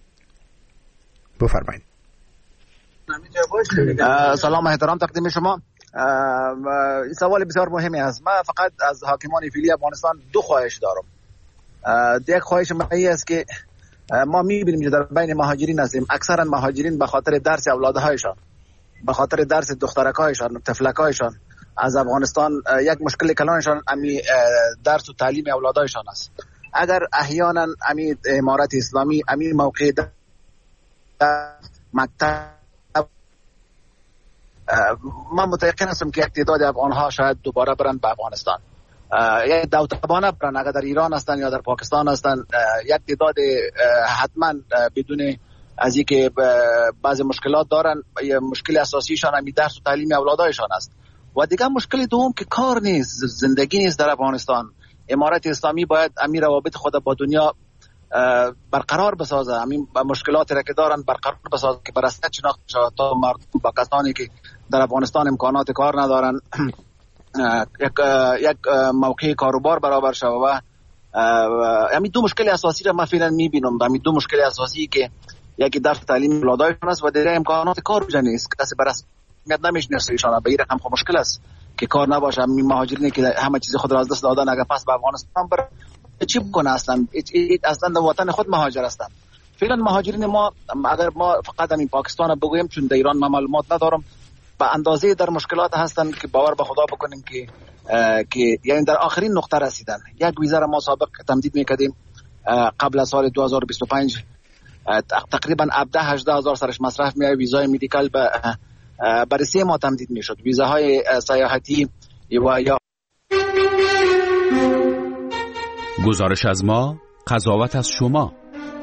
بفرمایید. سلام احترام تقدیم شما. این سوال بسیار مهمی است. من فقط از حاکمان فعلی افغانستان دو خواهش دارم. یک خواهش من است که ما میبینیم که در بین مهاجرین هستیم، اکثرا مهاجرین به خاطر درس اولادهایشان، به خاطر درس دخترکایشان، طفلکایشان از افغانستان یک مشکل کلانشان امی درس و تعلیم اولادایشان است. اگر احیانا امی امارت اسلامی امی موقع مکتب، من متأکد هستم که یک تعداد افغانها شاید دوباره برن به افغانستان، یک داوطلبانه برن. اگر در ایران هستن یا در پاکستان هستن یک تعداد حتما بدون از اینکه بعضی مشکلات دارن، مشکل اساسیشان همین درس و تعلیم اولادایشان است. و دیگه مشکل دوم که کار نیست، زندگی نیست در افغانستان. امارت اسلامی باید امیر روابط خود با دنیا برقرار بسازه، همین مشکلاتی را که دارن برقرار بسازه که بر اساس شناخته شود تا مردم با کسانی که در افغانستان امکانات کار ندارن یک موقع کاروبار برابر شود. و همین دو مشکل اساسی را من فعلا میبینم. همین دو مشکل اساسی که یکی درس تعلیم اولادایشان است و دیگه امکانات کار وجود نیست. کسی بر اساس نمیشناسه ایشان. به این رقم خب مشکل است که کار نباشه. همین مهاجرینی که همه چیز خود را از دست دادن اگر پس به افغانستان بر چی بکنه اصلا در وطن خود مهاجر هستن. فعلا مهاجرین ما اگر ما فقط این پاکستان بگویم، چون در ایران من معلومات ندارم، به اندازه در مشکلات هستن که باور به خدا بکنیم که یعنی در آخرین نقطه رسیدن. یک ویزا را ما سابق تمدید میکردیم قبل از سال 2025 تقریبا 17-18 هزار سرش مصرف میاد. ویزای مدیکال برای 3 ماه تمدید میشد. ویزاهای سیاحتی و یا گزارش از ما، قضاوت از شما.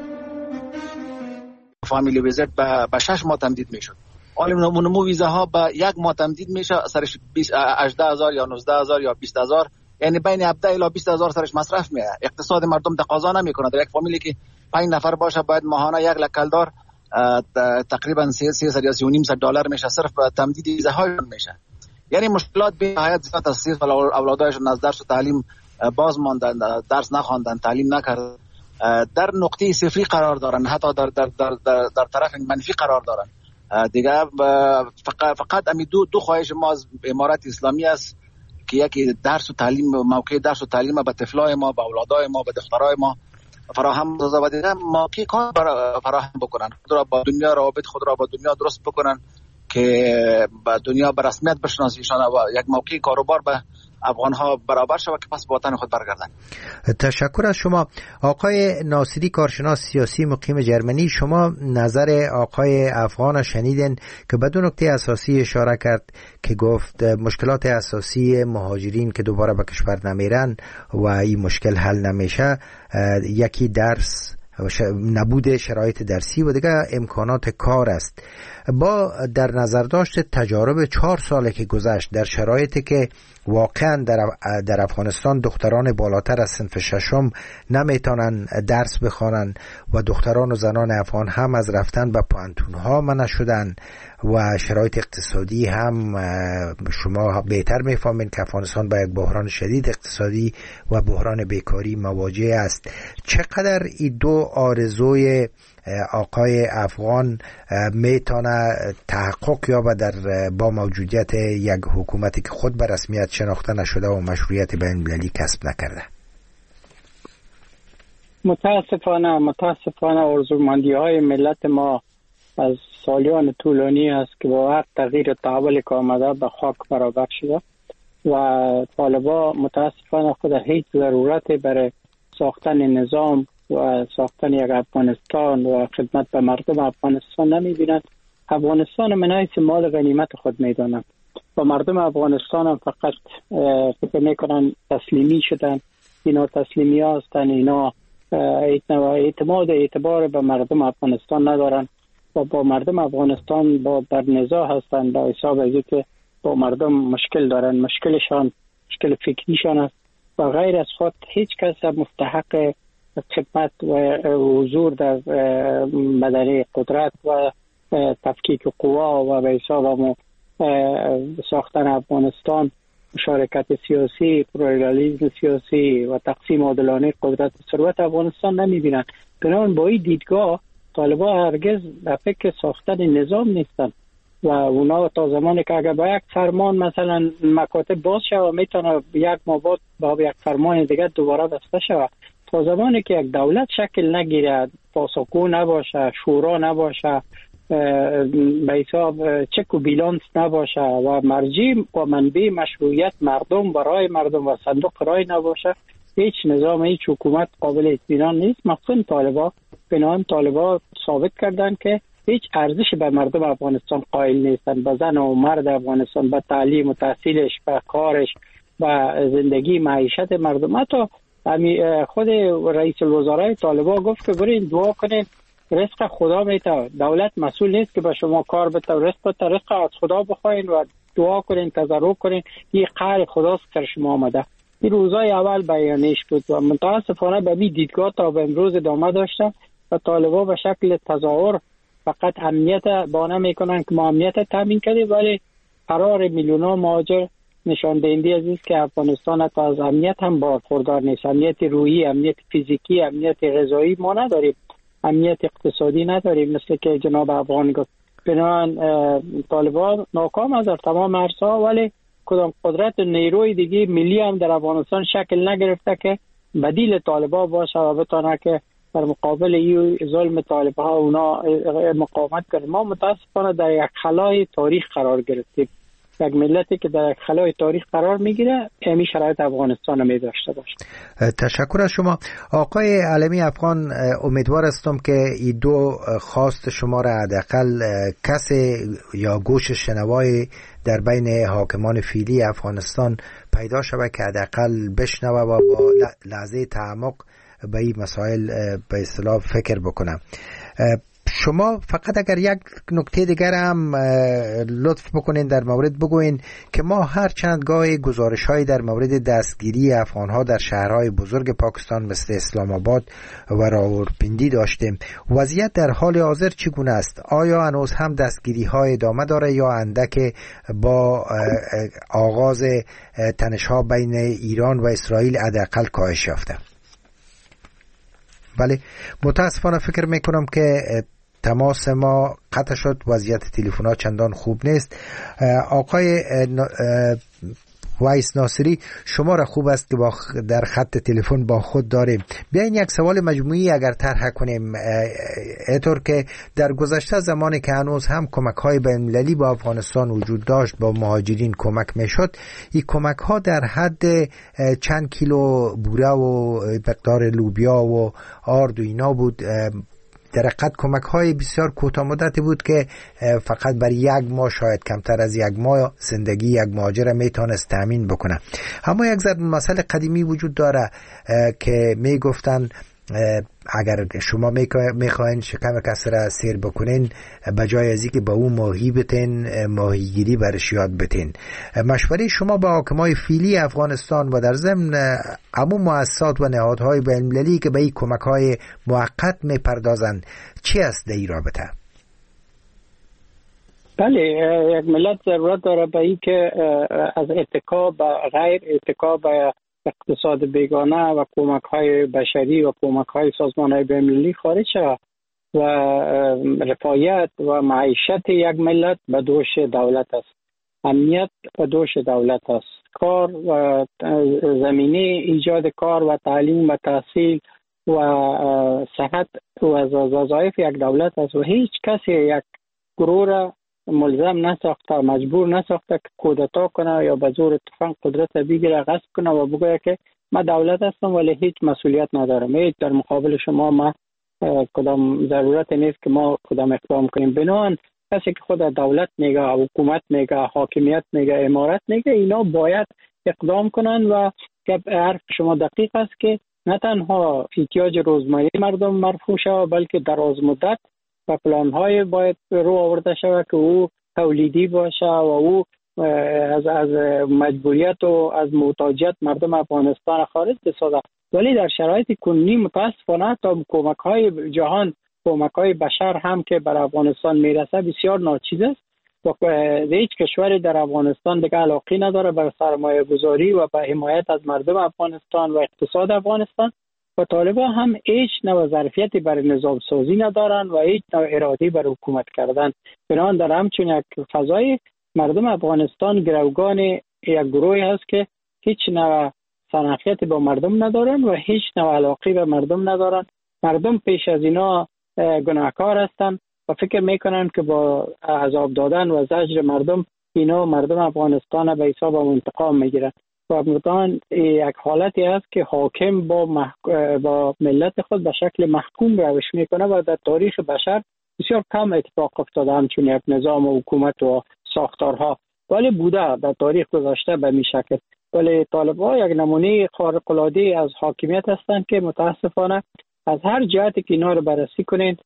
فامیلی ویزیت به 6 ماه تمدید میشد. حالا نمو ویزاها به 1 ماه تمدید میشه، سرش 18,000 یا 19,000 یا 20,000، یعنی بین 17 الی 20,000 سرش مصرف میاد. اقتصاد مردم تقاضا نمیکنه. در یک فامیلی که 5 نفر باشه باید ماهانه 1 لک کلدار تقریبا 300 یا 3.5 دلار میشه صرف تمدید ویزاهاشون میشه. یعنی مشکلات به نهایت زیاد است. اولادایشون از درس و تعلیم باز ماندن، درس نخواندن، تعلیم نکردن، در نقطه صفری قرار دارن، حتی در طرف منفی قرار دارن. دیگه فقط امی دو خواهش ما از امارت اسلامی است که یکی درس و تعلیم، موقع درس و تعلیم به طفلای ما، به اولادای ما، به دخترای ما فراهم و دیگه موقع کار فراهم بکنن، خود را با دنیا روابط خود را با دنیا درست بکنن که با دنیا به رسمیت بشناسیشان و یک موقع کاروبار به افغان ها برابر شود که پس به وطن خود برگردن. تشکر از شما. آقای ناصری، کارشناس سیاسی مقیم جرمنی، شما نظر آقای افغان شنیدن که به 2 نکته اساسی اشاره کرد که گفت مشکلات اساسی مهاجرین که دوباره به کشور نمیرن و این مشکل حل نمیشه، یکی درس، نبود شرایط درسی و دیگه امکانات کار است. با در نظر داشت تجارب 4 ساله که گذشت در شرایطی که واقعا در افغانستان دختران بالاتر از صنف 6 نمیتونن درس بخوانن و دختران و زنان افغان هم از رفتن به پانتونها منع شدن و شرایط اقتصادی هم شما بهتر میفهمین که افغانستان با یک بحران شدید اقتصادی و بحران بیکاری مواجه است. چقدر این 2 آرزوی آقای افغان میتونه تحقق یابه با موجودیت یک حکومتی که خود به رسمیت شناخته نشده و مشروعیت بین‌المللی کسب نکرده؟ متاسفانه آرزومندی‌های ملت ما از سالیان طولانی است که با هر تغییر تحول که آمده به خاک برابر شده و طالبان متاسفانه خود هیچ ضرورتی برای ساختن نظام و ساختن یک افغانستان و خدمت به مردم افغانستان نمی‌بینند. افغانستان منایس مال غنیمت خود می‌دانند و مردم افغانستان هم فقط فکر می‌کنند تسلیمی شدن. اینا تسلیمی هستند، اینا اعتماد اعتبار به مردم افغانستان ندارن و با مردم افغانستان در نزاع هستند به حساب از که با مردم مشکل دارن. مشکلشان مشکل فکریشان است و غیر از خود هیچ کس مستحق خدمت و حضور در بدنه قدرت و تفکیک قوا و به حساب ساختن افغانستان، مشارکت سیاسی، پلورالیسم سیاسی و تقسیم عادلانه قدرت و ثروت افغانستان نمی‌بینند. بنابراین با این دیدگاه طالبان هرگز به فکر ساختن نظام نیستند و اونا تا زمانی که اگر با یک فرمان مثلا مکاتب باز شود میتونه یک ماه بعد با یک فرمان دیگه دوباره بسته شود، تا زمانی که یک دولت شکل نگیرد، پاسخگو نباشه، شورا نباشه، به حساب چک و بیلانس نباشه و مرجع و منبع مشروعیت مردم و رای مردم و صندوق رای نباشه، هیچ نظام، هیچ حکومت قابل اطمینان نیست. مخصوصا طالبان بنابراین طالبان ثابت کردن که هیچ ارزشی به مردم افغانستان قائل نیستن، به زن و مرد افغانستان، به تعلیم و تحصیلش، به کارش، به زندگی معیشت مردم. حتی خود رئیس الوزراء طالبان گفت که برین دعا کنین، رزق خدا میته، دولت مسئول نیست که به شما کار بده، رزق از خدا بخواین و دعا کنین، تضرع کنین، این قهر خداست که شما آمده. این روزای اول بیانیش بود و متاسفانه به این دیدگاه تا به امروز ادامه داشتم و طالبان به شکل تظاهر فقط امنیت بانه میکنن که ما امنیت تامین کردیم، ولی قرار میلیون‌ها مهاجر نشان دهنده از است که افغانستان حتی از امنیت هم برخوردار نیست. امنیت روحی، امنیت فیزیکی، امنیت غذایی ما نداریم، امنیت اقتصادی نداریم مثل که جناب افغان گفت. بنابراین طالبان ناکام از در تمام عرصه‌ها، ولی کدام قدرت و نیروی دیگه ملی هم در افغانستان شکل نگرفته که بدیل طالبا باشه و بتونه که در مقابل این ظلم طالبها اونا مقاومت کنه. ما متاسفانه در یک خلای تاریخ قرار گرفتیم. یک ملتی که در یک خلای تاریخ قرار میگیره همین شرایط افغانستان می داشته باشه. تشکر از شما آقای علمی افغان. امیدوار هستم که این دو خواست شما را حداقل کسی یا گوش شنوای در بین حاکمان فعلی افغانستان پیدا شود که حداقل بشنوه و با لحظه تعمق به این مسائل به اصطلاح فکر بکنم. شما فقط اگر یک نکته دیگر هم لطف بکنین در مورد بگوین که ما هر چند گاه گزارش های در مورد دستگیری افغان ها در شهرهای بزرگ پاکستان مثل اسلام آباد و راولپنڈی داشتیم. وضعیت در حال حاضر چگونه است؟ آیا هنوز هم دستگیری های ادامه داره یا اندک با آغاز تنش ها بین ایران و اسرائیل حداقل کاهش یافته؟ بله، متاسفانه فکر میکنم که تماس ما قطع شد، وضعیت تلفن‌ها چندان خوب نیست. آقای وایس ناصری، شما را خوب است که در خط تلفن با خود داریم. بیاین یک سوال مجموعی اگر طرح کنیم، اینطور که در گذشته زمانی که هنوز هم کمک‌های بین‌المللی با افغانستان وجود داشت، با مهاجرین کمک می‌شد، این کمک‌ها در حد چند کیلو بوره و مقدار لوبیا و آرد و اینا بود. در حقیقت کمک های بسیار کوتاه مدتی بود که فقط برای یک ماه، شاید کمتر از یک ماه زندگی یک مهاجر میتونست تامین بکنه. اما یک ضرب مسئله قدیمی وجود داره که میگفتن اگر شما میخواین شکم کسی را سیر بکنین، بجای از اینکه به اون ماهی بتین، ماهیگیری برش یاد بتین. مشوره شما با حاکمای فعلی افغانستان و در ضمن عموم مؤسسات و نهادهای بین‌المللی که به این کمک‌های موقت میپردازند چی است در این رابطه؟ بله، یک ملت ضرورت داره به این که از اتکا به غیر، اتکا به اقتصاد بیگانه و کمک‌های بشری و کمک‌های سازمان‌های بین‌المللی خارج شود و رفاهیت و معیشت یک ملت به دوش دولت است. امنیت به دوش دولت است. کار و زمینه ایجاد کار و تعلیم و تحصیل و صحت و وظایف یک دولت است و هیچ کسی یک گروه را ملزم نساخته، مجبور نساخته که کودتا کنه یا به زور تفنگ قدرت بگیره، غصب کنه و بگه که من دولت هستم ولی هیچ مسئولیت ندارم. هیچ در مقابل شما ما کدام ضرورت نیست که ما کدام اقدام کنیم. بنابراین کسی که خود دولت میگه، حکومت میگه، حاکمیت میگه، امارت میگه، اینا باید اقدام کنن و حرف شما دقیق است که نه تنها احتیاج روزمره مردم مرفوع شود بلکه دراز مدت و پلان‌های باید رو آورده شود که او تولیدی باشه و او از مجبوریت و از محتاجیت مردم افغانستان خارج بسازد. ولی در شرایط کنونی متاسفانه تا کمک‌های جهان، کمک‌های بشر هم که بر افغانستان میرسه بسیار ناچیز است و هیچ کشوری در افغانستان دیگه علاقه نداره بر سرمایه گذاری و به حمایت از مردم افغانستان و اقتصاد افغانستان و طالبا هم هیچ نوع ظرفیتی برای نظام سازی ندارن و هیچ نوع ارادی برای حکومت کردن. بنابراین در همچون یک فضای مردم افغانستان گروگان یک گروهی هست که هیچ نوع صلاحیتی با مردم ندارن و هیچ نوع علاقه به مردم ندارن. مردم پیش از اینا گناهکار هستن و فکر میکنن که با عذاب دادن و زجر مردم مردم افغانستان به حساب انتقام میگیرن و بنابراین یک حالتی است که حاکم با ملت خود به شکل محکوم روش میکنه و در تاریخ بشر بسیار کم اتفاق افتاده همچون یک نظام و حکومت و ساختارها، ولی بوده در تاریخ گذشته به می شکل. ولی طالب‌ها یک نمونه خارق العاده از حاکمیت هستند که متاسفانه از هر جهتی که اینا رو بررسی کنید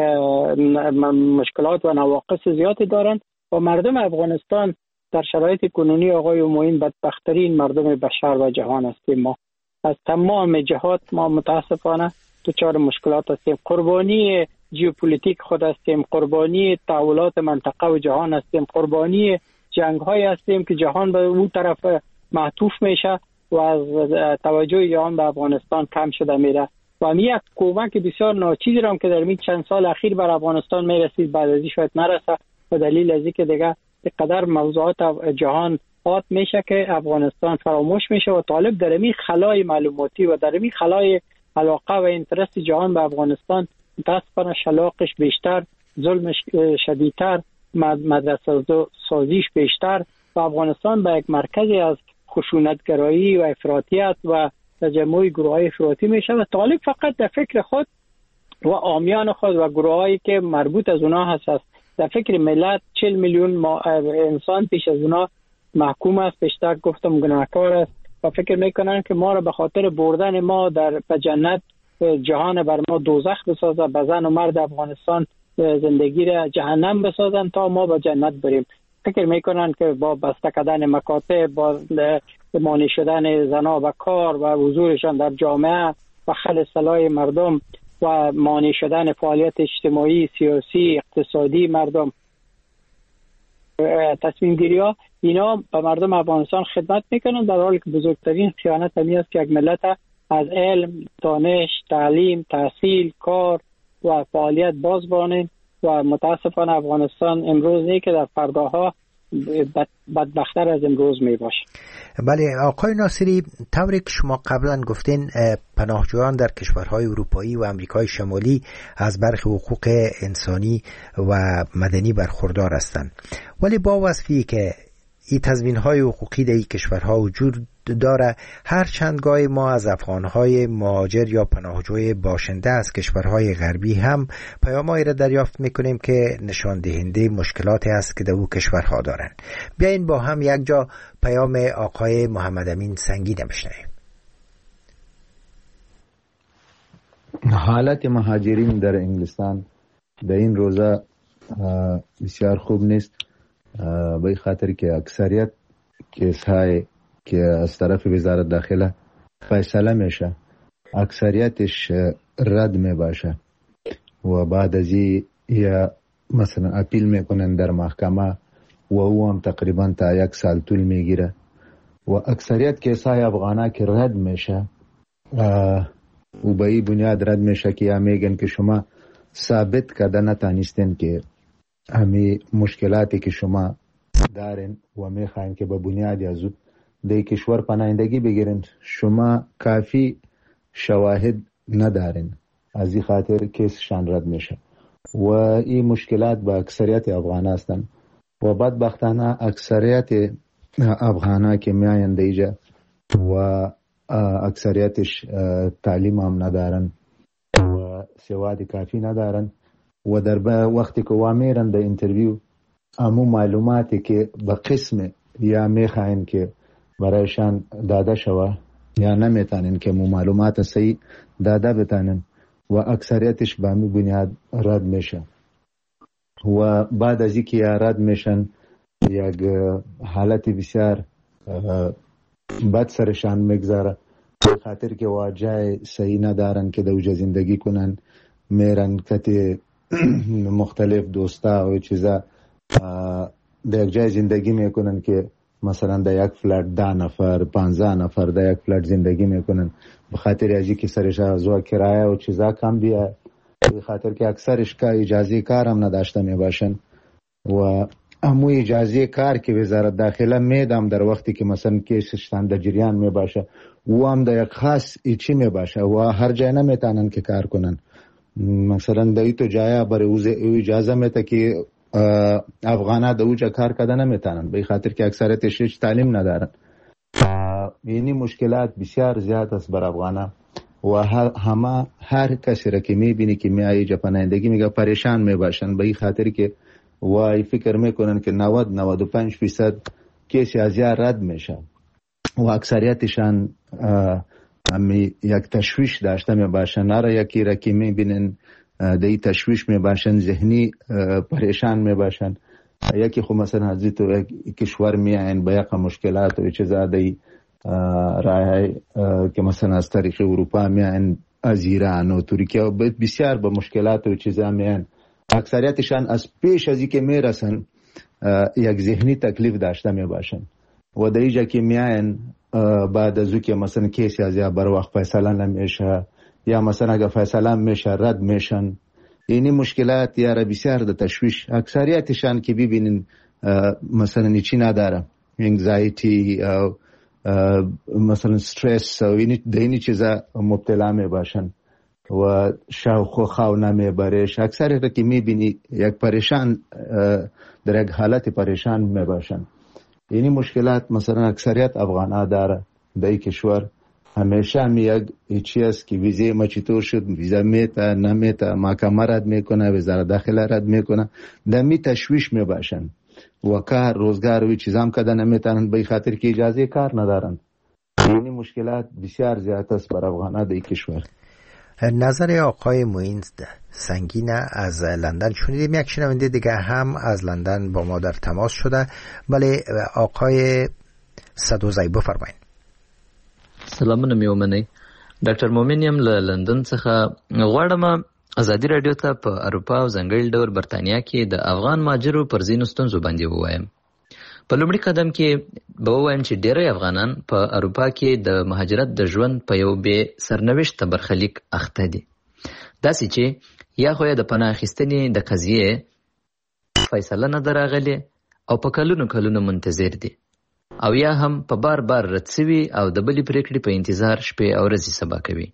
مشکلات و نواقص زیادی دارند و مردم افغانستان در شرایط کنونی آقای معین بدبخت‌ترین مردم بشر و جهان هستیم. ما از تمام جهات ما متاسفانه دچار مشکلات هستیم. قربانی ژئوپلیتیک خود هستیم، قربانی تحولات منطقه و جهان هستیم، قربانی جنگ‌های هستیم که جهان به اون طرف معطوف میشه و از توجه جهان به افغانستان کم شده میره و هم یک کمک بسیار ناچیزی را که در این چند سال اخیر بر افغانستان میرسید بعد از این شاید نرسه و دلیل از اینکه دیگه قدر موضوعات جهان صفحات میشه که افغانستان فراموش میشه و طالب در این خلای معلوماتی و در این خلای علاقه و اینترست جهان به افغانستان متاسفانه شلاقش بیشتر، ظلمش شدیدتر، مدرسه سازیش بیشتر و افغانستان به یک مرکزی از خشونتگرایی و افراطیت و تجمع گروه‌های افراطی میشه و طالب فقط در فکر خود و عامیان خود و گروهایی که مربوط از اونا هست در فکر ملت 40 میلیون انسان پیش از اونا محکوم است، بیشتر گفتم گناهکار است و فکر میکنن که ما را به خاطر بردن ما در جنت جهان بر ما دوزخ بسازه، به زن و مرد افغانستان زندگی را جهنم بسازن تا ما به جنت بریم. فکر میکنن که با بسته کردن مکاتب، با مانع شدن زنا به کار و حضورشان در جامعه و خل سلاح مردم و مانع شدن فعالیت اجتماعی، سیاسی، اقتصادی مردم، تصمیم گیری ها، اینا به مردم افغانستان خدمت میکنن، در حالی که بزرگترین خیانت همی است که یک ملت از علم، دانش، تعلیم، تحصیل، کار و فعالیت بازبانند و متاسفانه افغانستان امروز نیست که در فرداها بدبختر از امروز می باشه. بله آقای ناصری، طوری که شما قبلا گفتین پناهجویان در کشورهای اروپایی و امریکای شمالی از برخی حقوق انسانی و مدنی برخوردار هستند، ولی با وصفی که این تضمین‌های حقوقی در این کشورها وجود داره، هر چند گاهی ما از افغان‌های مهاجر یا پناهجوی باشنده از کشورهای غربی هم پیام‌هایی را دریافت می‌کنیم که نشان دهنده مشکلاتی است که در او کشورها دارند. بیاین با هم یک جا پیام آقای محمد امین سنگی بشنویم. حالت مهاجرین در انگلستان در این روزا بسیار خوب نیست، به خاطر که اکثریت کیس‌های که از طرف وزارت داخله فیصله میشه اکثریتش رد میباشه و بعد از یا مثلا اپیل میکنن در محکمه و او هم تقریبا تا 1 سال طول میگیره و اکثریت کیس‌های افغانه که رد میشه و به این بنیاد رد میشه که یا میگن که شما ثابت کرده نتانستین که همین مشکلاتی که شما دارین و میخواین که به بنیاد از در کشور پناهندگی بگیرین، شما کافی شواهد ندارین، از این خاطر کیسشان رد میشه و این مشکلات با اکثریت افغان هستن و بدبختانه اکثریت افغان که میاین دیجا و اکثریتش تعلیم هم ندارن و سواد کافی ندارن و در وقتی که وامیرن در انترویو امو معلوماتی که به قسم یا میخواین که برایشان داده شوه یا نمیتانین که معلومات صحیح داده بتانین و اکثریتش به همین بنیاد رد میشه و بعد از اینکه رد میشن یک حالت بسیار بد سرشان میگذاره به خاطر که واجه صحیح ندارن که دوجه زندگی کنن، میرن کتی مختلف دوستا و چیزا در یک جای زندگی میکنن که مثلا در یک فلات 10 نفر 15 نفر در یک فلات زندگی میکنن به خاطر ازی که سرش از کرایه و چیزا کم بیه، به خاطر که اکثرش که اجازه کار هم نداشته میباشن و امو اجازه کار که وزارت داخله میدم در وقتی که مثلا کیسشتان در جریان میباشه و هم در یک خاص ایچی میباشه و هر جای نمیتانن که کار کنن، مثلا در ایتو جای برای اجازه میده که افغانها در اوجا کار کردن نمیتانن به خاطر که اکثریتش هیچ تعلیم ندارن. یعنی مشکلات بسیار زیاد است بر افغانها و هر کسی را که میبینی که میایی جا پناهندگی میگه پریشان میباشن به خاطر که وای فکر میکنن که 90-95% کسی از یا رد میشن و اکثریتشان یک تشویش داشته میباشن، نرا یکی را که میبینن دی تشویش میباشن، ذهنی پریشان میباشن، یکی خو مثلا از تو کشور میاین با یک مشکلات و چیزا دی راه که مثلا از طریق اروپا میاین، از ایران و ترکیه و بسیار با مشکلات و چیزا میاین، اکثریتشان از پیش از اینکه میرسن یک ذهنی تکلیف داشته میباشن و در اینجا که میاین بعد از که مثلا کیسی از یا بر وقت فیصله نمیشه یا مثلا اگه فیصله میشه رد میشن، یعنی مشکلات یا بسیار د تشویش اکثریتشان که ببینین مثلا نیچی نداره انگزایتی او مثلا استرس و اینی چیزا مبتلا می باشن و شوق و خونه می برش. اکثر که می بینی یک پریشان در یک حالت پریشان می باشن. اینی مشکلات مثلا اکثریت افغان‌ها داره در این کشور. همیشه میاد چیزی است که ویزه ما چطور شد، ویزا میتا نمیتا، محکمه رد میکنه، وزارت داخله رد میکنه، دمی تشویش میباشن و کار روزگار و چیزام کده نمیتونن به خاطر که اجازه کار ندارن. این مشکلات بسیار زیاد است بر افغان‌ها در کشور. نظر آقای معین سنگین از لندن شنیدیم. یک شنونده دیگه هم از لندن با ما در تماس شده. بله آقای صدوزی بفرمایید. سلامونه مې ومنئ. ډاکټر مومن یم له لندن څخه. غواړم ازادي راډیو ته په اروپا او ځانګړي ډول برتانیا کې د افغان مهاجرو پر ځینو ستونزو باندې ووایم. په لومړي قدم کې به ووایم چې ډېری افغانان په اروپا کې د مهاجرت د ژوند په یو بې سرنوشته برخلیک اخته دي. داسې چې یا خو یې د پناه اخیستنې د قضیې فیصله نه ده راغلې او په کلونو منتظر دي، او یا هم په بار رد سوي او د بلې پریکړې په انتظار شپې او ورځې سبا کوي.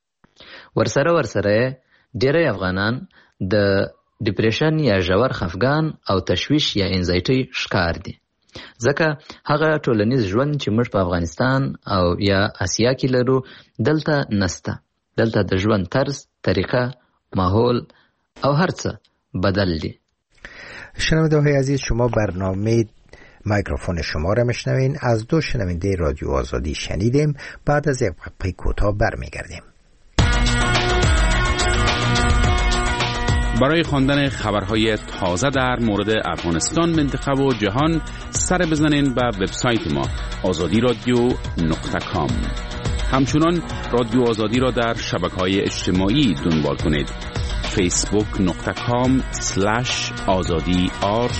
ورسره ډېری افغانان د ډیپریشن یا ژور خفګان او تشویش یا انزایټي ښکار دي، ځکه هغه ټولنیز ژوند چې موږ په افغانستان او یا آسیا کې لرو دلته نسته. دلته د ژوند طرز، طریقه، ماحول او هر څه بدل دي. شنونده‌های عزیز، شما برنامه میکروفون شما را میشنوین. از دو شنونده رادیو آزادی شنیدیم. بعد از یک وقفه کوتاه برمیگردیم. برای خواندن خبرهای تازه در مورد افغانستان، منطقه و جهان سر بزنین به وبسایت ما azadiradio.com. همچنان رادیو آزادی را در شبکه‌های اجتماعی دنبال کنید. facebook.com/azadi_r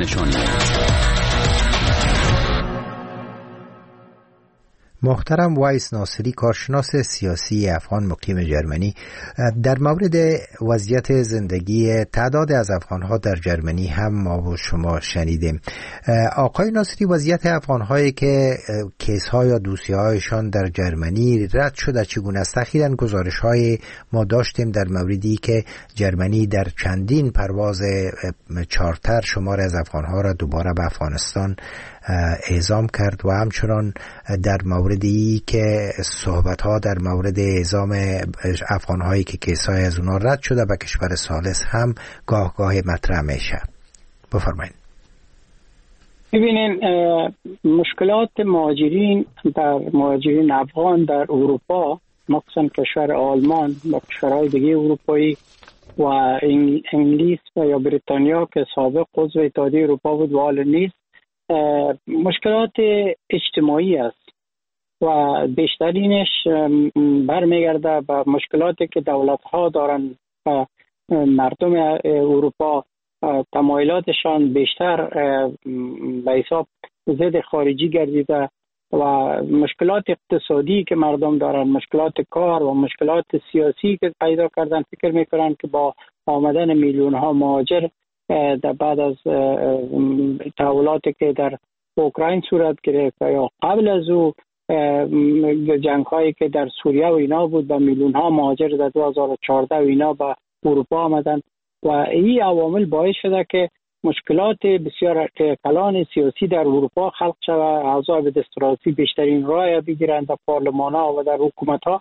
محترم وایس ناصری، کارشناس سیاسی افغان مقیم جرمنی، در مورد وضعیت زندگی تعداد از افغانها در جرمنی هم ما و شما شنیدیم. آقای ناصری، وضعیت افغانهایی که کیس‌ها یا دوسیه‌هایشان در جرمنی رد شده چگونه است؟ اخیراً گزارش‌های ما داشتیم در موردی که جرمنی در چندین پرواز چارتر شمار از افغانها را دوباره به افغانستان اعزام کرد و همچنان در موردی که صحبت‌ها در مورد اعزام افغان‌هایی که کیس‌های از اونا رد شده به کشور ثالث هم گاه مطرح میشه. بفرمایید. ببینین مشکلات مهاجرین افغان در اروپا، مخصوصا کشور آلمان و کشورهای دیگه اروپایی و انگلیس و یا بریتانیا که سابق عضو اتحادیه اروپا بود و حال نیست، مشکلات اجتماعی است و بیشترینش برمیگرده به مشکلاتی که دولت‌ها دارن و مردم اروپا تمایلاتشان بیشتر به حساب ضد خارجی گردیده و مشکلات اقتصادی که مردم دارن، مشکلات کار و مشکلات سیاسی که پیدا کردن، فکر میکنن که با آمدن میلیون ها مهاجر بعد از تحولاتی که در اوکراین صورت گرفت یا قبل از او جنگ هایی که در سوریه و اینا بود، با میلیون ها مهاجر در 2014 و اینا به اروپا آمدن و این عوامل باعث شده که مشکلات بسیار کلان سیاسی در اروپا خلق شود. اعضای به دستوراتی بیشترین رای بگیرند در پارلمان ها و در حکومت ها.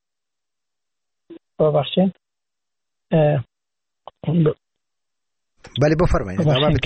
ببخشید. بله بفرمایید.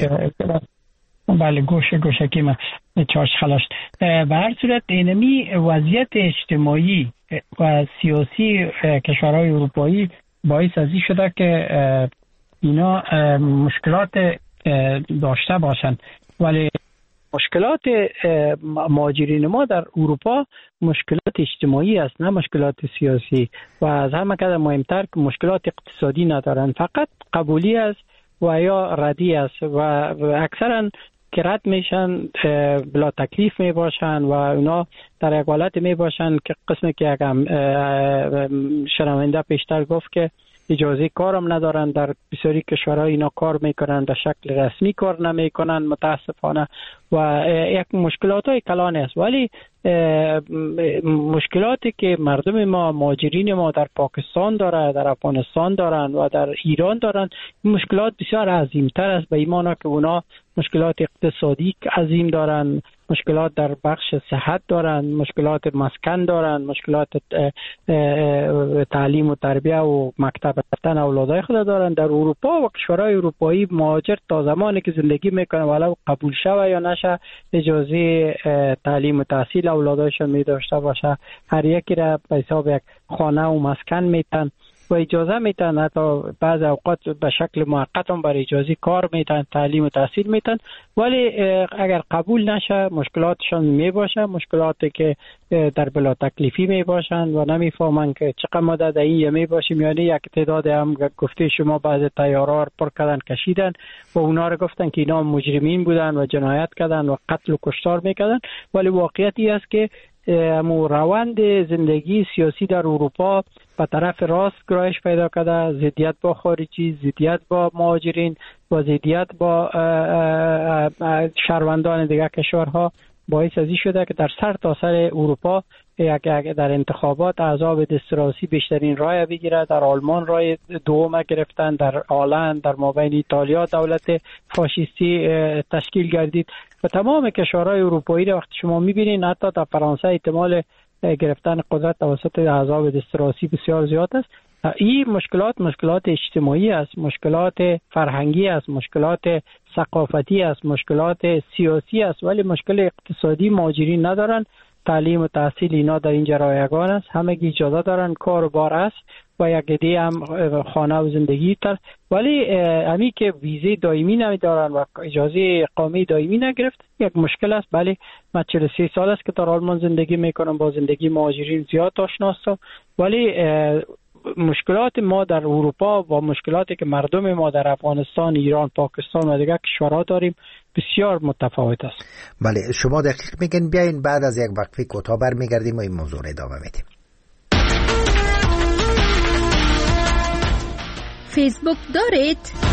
بله گوشه من چارج خلاص. به هر صورت اینمی وضعیت اجتماعی و سیاسی کشورهای اروپایی باعث از این شده که اینا مشکلات داشته باشند، ولی مشکلات مهاجرین ما در اروپا مشکلات اجتماعی است، نه مشکلات سیاسی، و از همه که مهمتر مشکلات اقتصادی ندارند، فقط قبولی است و یا ردی است و اکثرا که رد میشن بلا تکلیف می باشن و اونا در یک حالت می باشن که قسمی که شنونده پیشتر گفت که اجازه کارم ندارن. در بسیاری کشورهای اینا کار میکنن، به شکل رسمی کار نمیکنن متاسفانه و یک مشکلاتای کلان است. ولی مشکلاتی که مردم ما، مهاجرین ما در پاکستان داره، در افغانستان دارن و در ایران دارن، مشکلات بسیار عظیمتر است، به ایمانا که اونا مشکلات اقتصادی عظیم دارن، مشکلات در بخش صحت دارن، مشکلات مسکن دارن، مشکلات تعلیم و تربیه و مکتب رفتن اولادای خود دارن. در اروپا و کشورهای اروپایی مهاجر تا زمانی که زندگی میکنه ولو قبول شوه یا نشه اجازه تعلیم و تحصیل اولادایشون می داشته باشه، هر یکی را به حساب یک خانه و مسکن میتن و اجازه میتن، حتی بعض اوقات به شکل موقت هم برای اجازه کار میتن، تعلیم و تحصیل میتن. ولی اگر قبول نشه مشکلاتشان می باشه، مشکلاتی که در بلا تکلیفی می باشن و نمیفهمن که چقدر مدت این می باشیم. یعنی یک تعداد هم گفته شما بعض طیارا رو پر کردن کشیدن و اونا رو گفتن که اینا مجرمین بودن و جنایت کردن و قتل و کشتار میکردن. ولی واقعیتی است که روند زندگی سیاسی در اروپا به طرف راست گرایش پیدا کرده، ضدیت با خارجی، ضدیت با مهاجرین و ضدیت با شهروندان دیگر کشورها باعث ازی شده که در سر تا سر اروپا در انتخابات احزاب دستراسی بیشترین رای بگیره. در آلمان رای دوم گرفتن، در آلند، در مابین ایتالیا دولت فاشیستی تشکیل گردید و تمام کشورهای اروپایی را وقتی شما میبینید، حتی در فرانسه احتمال گرفتن قدرت توسط احزاب دستراسی بسیار زیاد است. این مشکلات اجتماعی است، مشکلات فرهنگی است، مشکلات ثقافتی است، مشکلات سیاسی است، ولی مشکل اقتصادی مهاجرین ندارن. تعلیم و تحصیل اینا در اینجا رایگان است، همگی اجازه دارن، کار و بار است و یک عده هم خانه و زندگی تر. ولی همی که ویزه دائمی نمیدارن و اجازه اقامه دائمی نگرفت یک مشکل است. بله من 43 سال است که در آلمان زندگی میکنم، با زندگی مهاجرین زیاد آشنا هستم، ولی مشکلات ما در اروپا و مشکلاتی که مردم ما در افغانستان، ایران، پاکستان و دیگر کشورها داریم بسیار متفاوت است. بله شما دقیق میگن. بیاین بعد از یک وقفه کوتاه برمیگردیم و این موضوع رو ادامه میدیم. فیسبوک دارید؟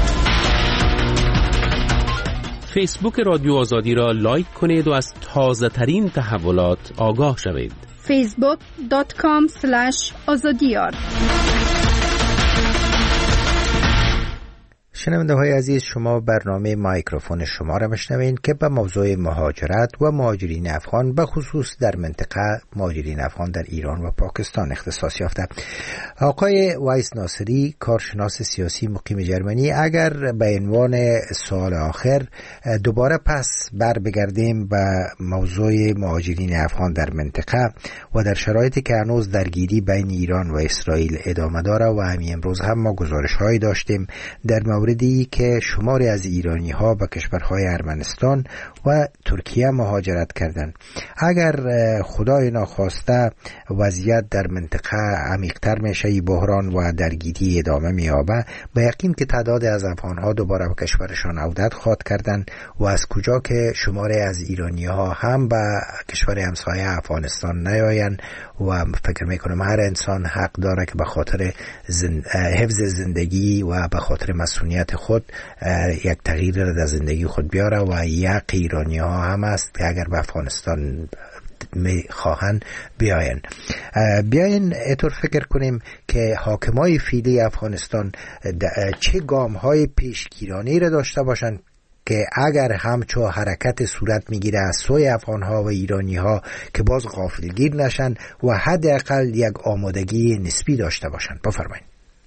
فیسبوک رادیو آزادی را لایک کنید و از تازه ترین تحولات آگاه شوید. facebook.com/azadiyar. شنونده های عزیز، شما برنامه مایکروفون شما را بشنوین که به موضوع مهاجرت و مهاجرین افغان به خصوص در منطقه مهاجرین افغان در ایران و پاکستان اختصاص یافته. آقای وایس ناصری، کارشناس سیاسی مقیم جرمنی، اگر به عنوان سوال آخر دوباره پس بر بگردیم به موضوع مهاجرین افغان در منطقه و در شرایطی که هنوز درگیری بین ایران و اسرائیل ادامه داره و همین امروز هم ما گزارش هایی داشتیم در موردی که شماری از ایرانی ها به کشورهای ارمنستان و ترکیه مهاجرت کردند. اگر خدای ناخواسته وضعیت در منطقه عمیق‌تر میشه، بحران و درگیری ادامه می‌یابه، به یقین که تعداد از افغان‌ها دوباره به کشورشان عودت خواهد کردند و از کجا که شماری از ایرانی‌ها هم به کشور همسایه افغانستان نیایند و فکر میکنم هر انسان حق داره که به خاطر حفظ زندگی و به خاطر مسئولیت خود یک تغییر در زندگی خود بیاره و یک ایرانی ها هم است که اگر به افغانستان میخواهند بیاین اطور فکر کنیم که حاکمای فعلی افغانستان چه گام های پیشگیرانه را داشته باشند که اگر همچو حرکت صورت میگیره از سوی افغانها و ایرانیها که باز غافلگیر نشن و حداقل یک آمادگی نسبی داشته باشند. بفرمایید.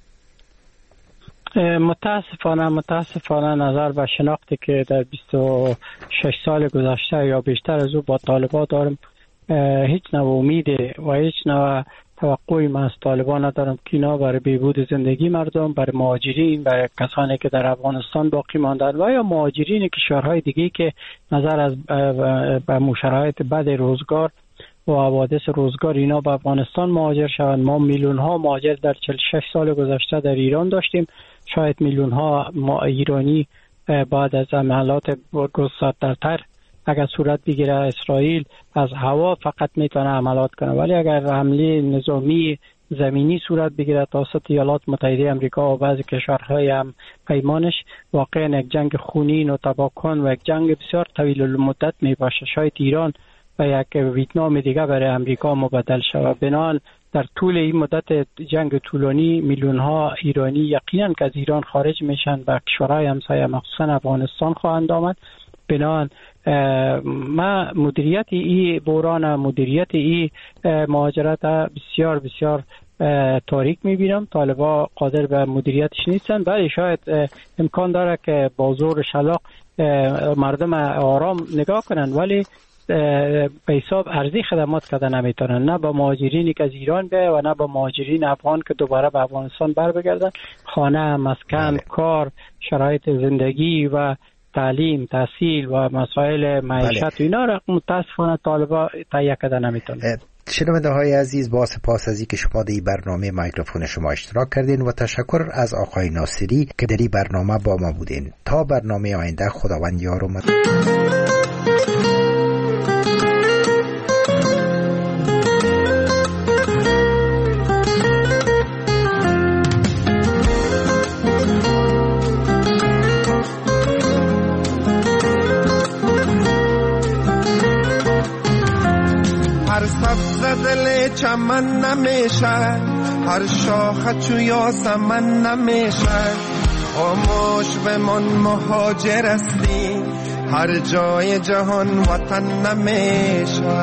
متاسفانه نظر به شناختی که در 26 سال گذشته یا بیشتر از او با طالبان دارم، هیچ نوع امیده و هیچ نوع توقعی من از طالبان ندارم که اینا برای بهبود زندگی مردم، برای مهاجرین، برای کسانی که در افغانستان باقی ماندن و یا مهاجرین کشورهای دیگه که نظر از به شرایط بد روزگار و حوادث روزگار اینا به افغانستان مهاجر شوند. ما میلیون ها مهاجر در 46 سال گذشته در ایران داشتیم. شاید میلیون ها ایرانی بعد از عملیات گسترده‌تر اگر صورت بگیره، اسرائیل از هوا فقط میتونه عملیات کنه، ولی اگر حمله نظامی زمینی صورت بگیرد توسط ایالات متحده آمریکا و بعضی کشورهای هم پیمانش واقعا یک جنگ خونین و تباهکن و یک جنگ بسیار طویل المدت می باشه. شاید ایران و یک ویتنام دیگه برای آمریکا مبدل شود. بنابراین در طول این مدت جنگ طولانی میلیون ها ایرانی یقینا که از ایران خارج میشن و کشورهای همسایه مخصوصا افغانستان خواهند آمد. بنابراین ما مدیریت این بحران، مدیریت این مهاجرت بسیار بسیار تاریک میبینم. طالبا قادر به مدیریتش نیستن، ولی شاید امکان داره که با زور شلاق مردم آرام نگاه کنن، ولی به حساب ارزی خدمات کردن نمیتونن، نه با مهاجرینی که از ایران بیاید و نه با مهاجرین افغان که دوباره به افغانستان بر بگردن. خانه، مسکن، کار، شرایط زندگی و تعلیم، تحصیل و مسائل معیشت و اینا را متاسفانه طالبا تهیه کردن نمیتونن. شنونده های عزیز، با سپاس از اینکه شما در این برنامه میکروفون شما اشتراک کردین و تشکر از آقای ناصری که در این برنامه با ما بودین. تا برنامه آینده، خداوند یار و مدد. هر سبز دل چمن نمیشه، هر شاخه چو یاسمن نمیشه. خاموش بمان مهاجر هستی، هر جای جهان وطن نمیشه.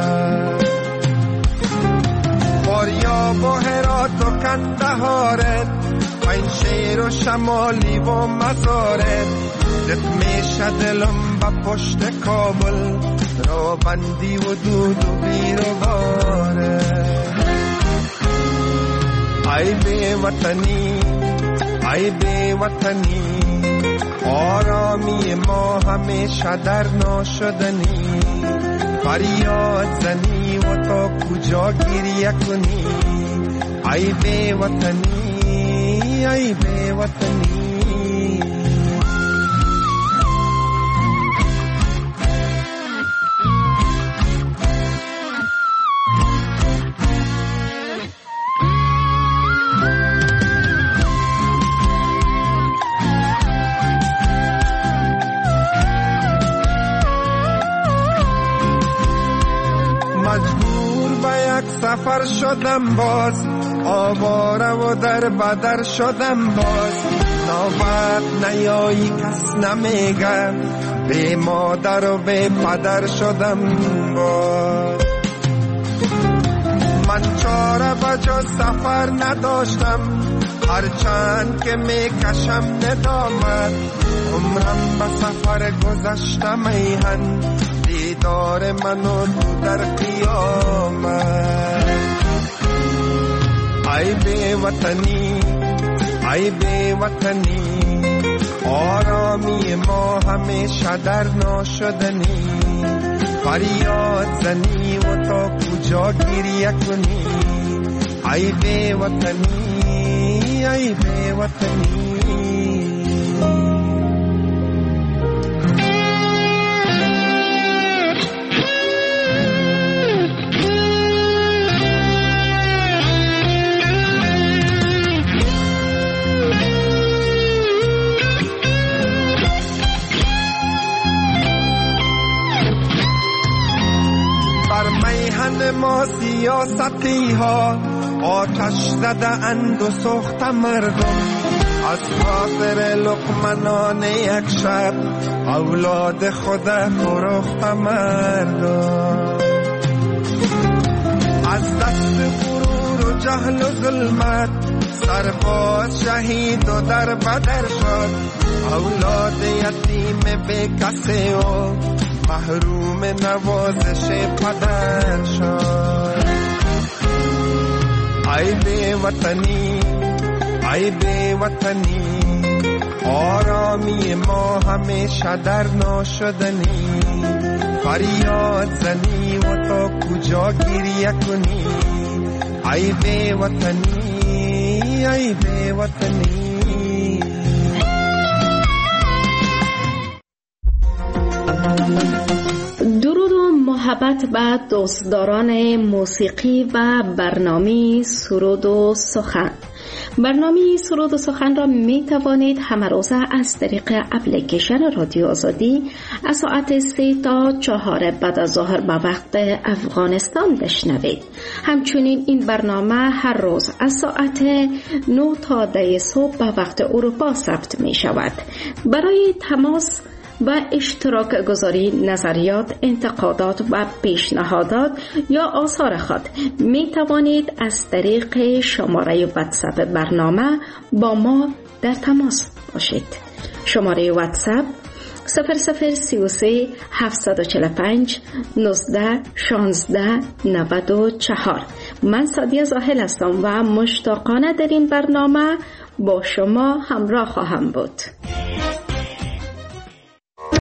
فاریاب و هرات و کندهارت، پنجشیر و شمالی و مزارت. دت میشه دلم با پشت کابل، رو بندی و دود و بیر و باره. ای بی وطنی، ای بی وطنی، آرامی ما همیشه در ناشدنی. فریاد زنی و تا کجا گریه کنی. ای بی وطنی، ای بی وطنی. سفر شدم باز، آواره و در بدر شدم باز. نوبت نیایی کس نمیگه، بی مادر و بی پدر شدم باز. من چاره بجز سفر نداشتم، هرچند که میکشم ندامت. عمرم به سفر گذشتم ایهن، دیدار منو تو در قیامت. ای بی وطنی، ای بی وطنی، آرامی ما همیشه در ناشدنی. فریاد زنی و تا کجا گریه کنی. ای بی وطنی، ای بی وطنی. ما سیاستی ها آتش زده اند و سوخت مردم. از خاطر لقمنان یک شب اولاد خود فروخت مردم. از دست غرور و جهل و ظلمت سرباز شهید و در بدر شد. اولاد یتیم بی کسی و محروم نوازش پدر شد. ای بی وطنی، ای بی وطنی، آرامی ما همیشه در ناشدنی. فریاد زنی و تا کجا گریه کنی. ای بی وطنی، ای بی وطنی. مصاحبت با دوستداران موسیقی و برنامه سرود و سخن. برنامه سرود و سخن را می توانید همه روزه از طریق اپلیکیشن رادیو آزادی از ساعت 3 تا 4 بعد از ظهر به وقت افغانستان بشنوید. همچنین این برنامه هر روز از ساعت 9 تا 10 صبح به وقت اروپا ضبط می شود. برای تماس و اشتراک گذاری نظریات، انتقادات و پیشنهادات یا آثار خود می توانید از طریق شماره واتساپ برنامه با ما در تماس باشید. شماره واتساپ 0033 745 19 16 94. من سادیه زاهل هستم و مشتاقانه در این برنامه با شما همراه خواهم بود.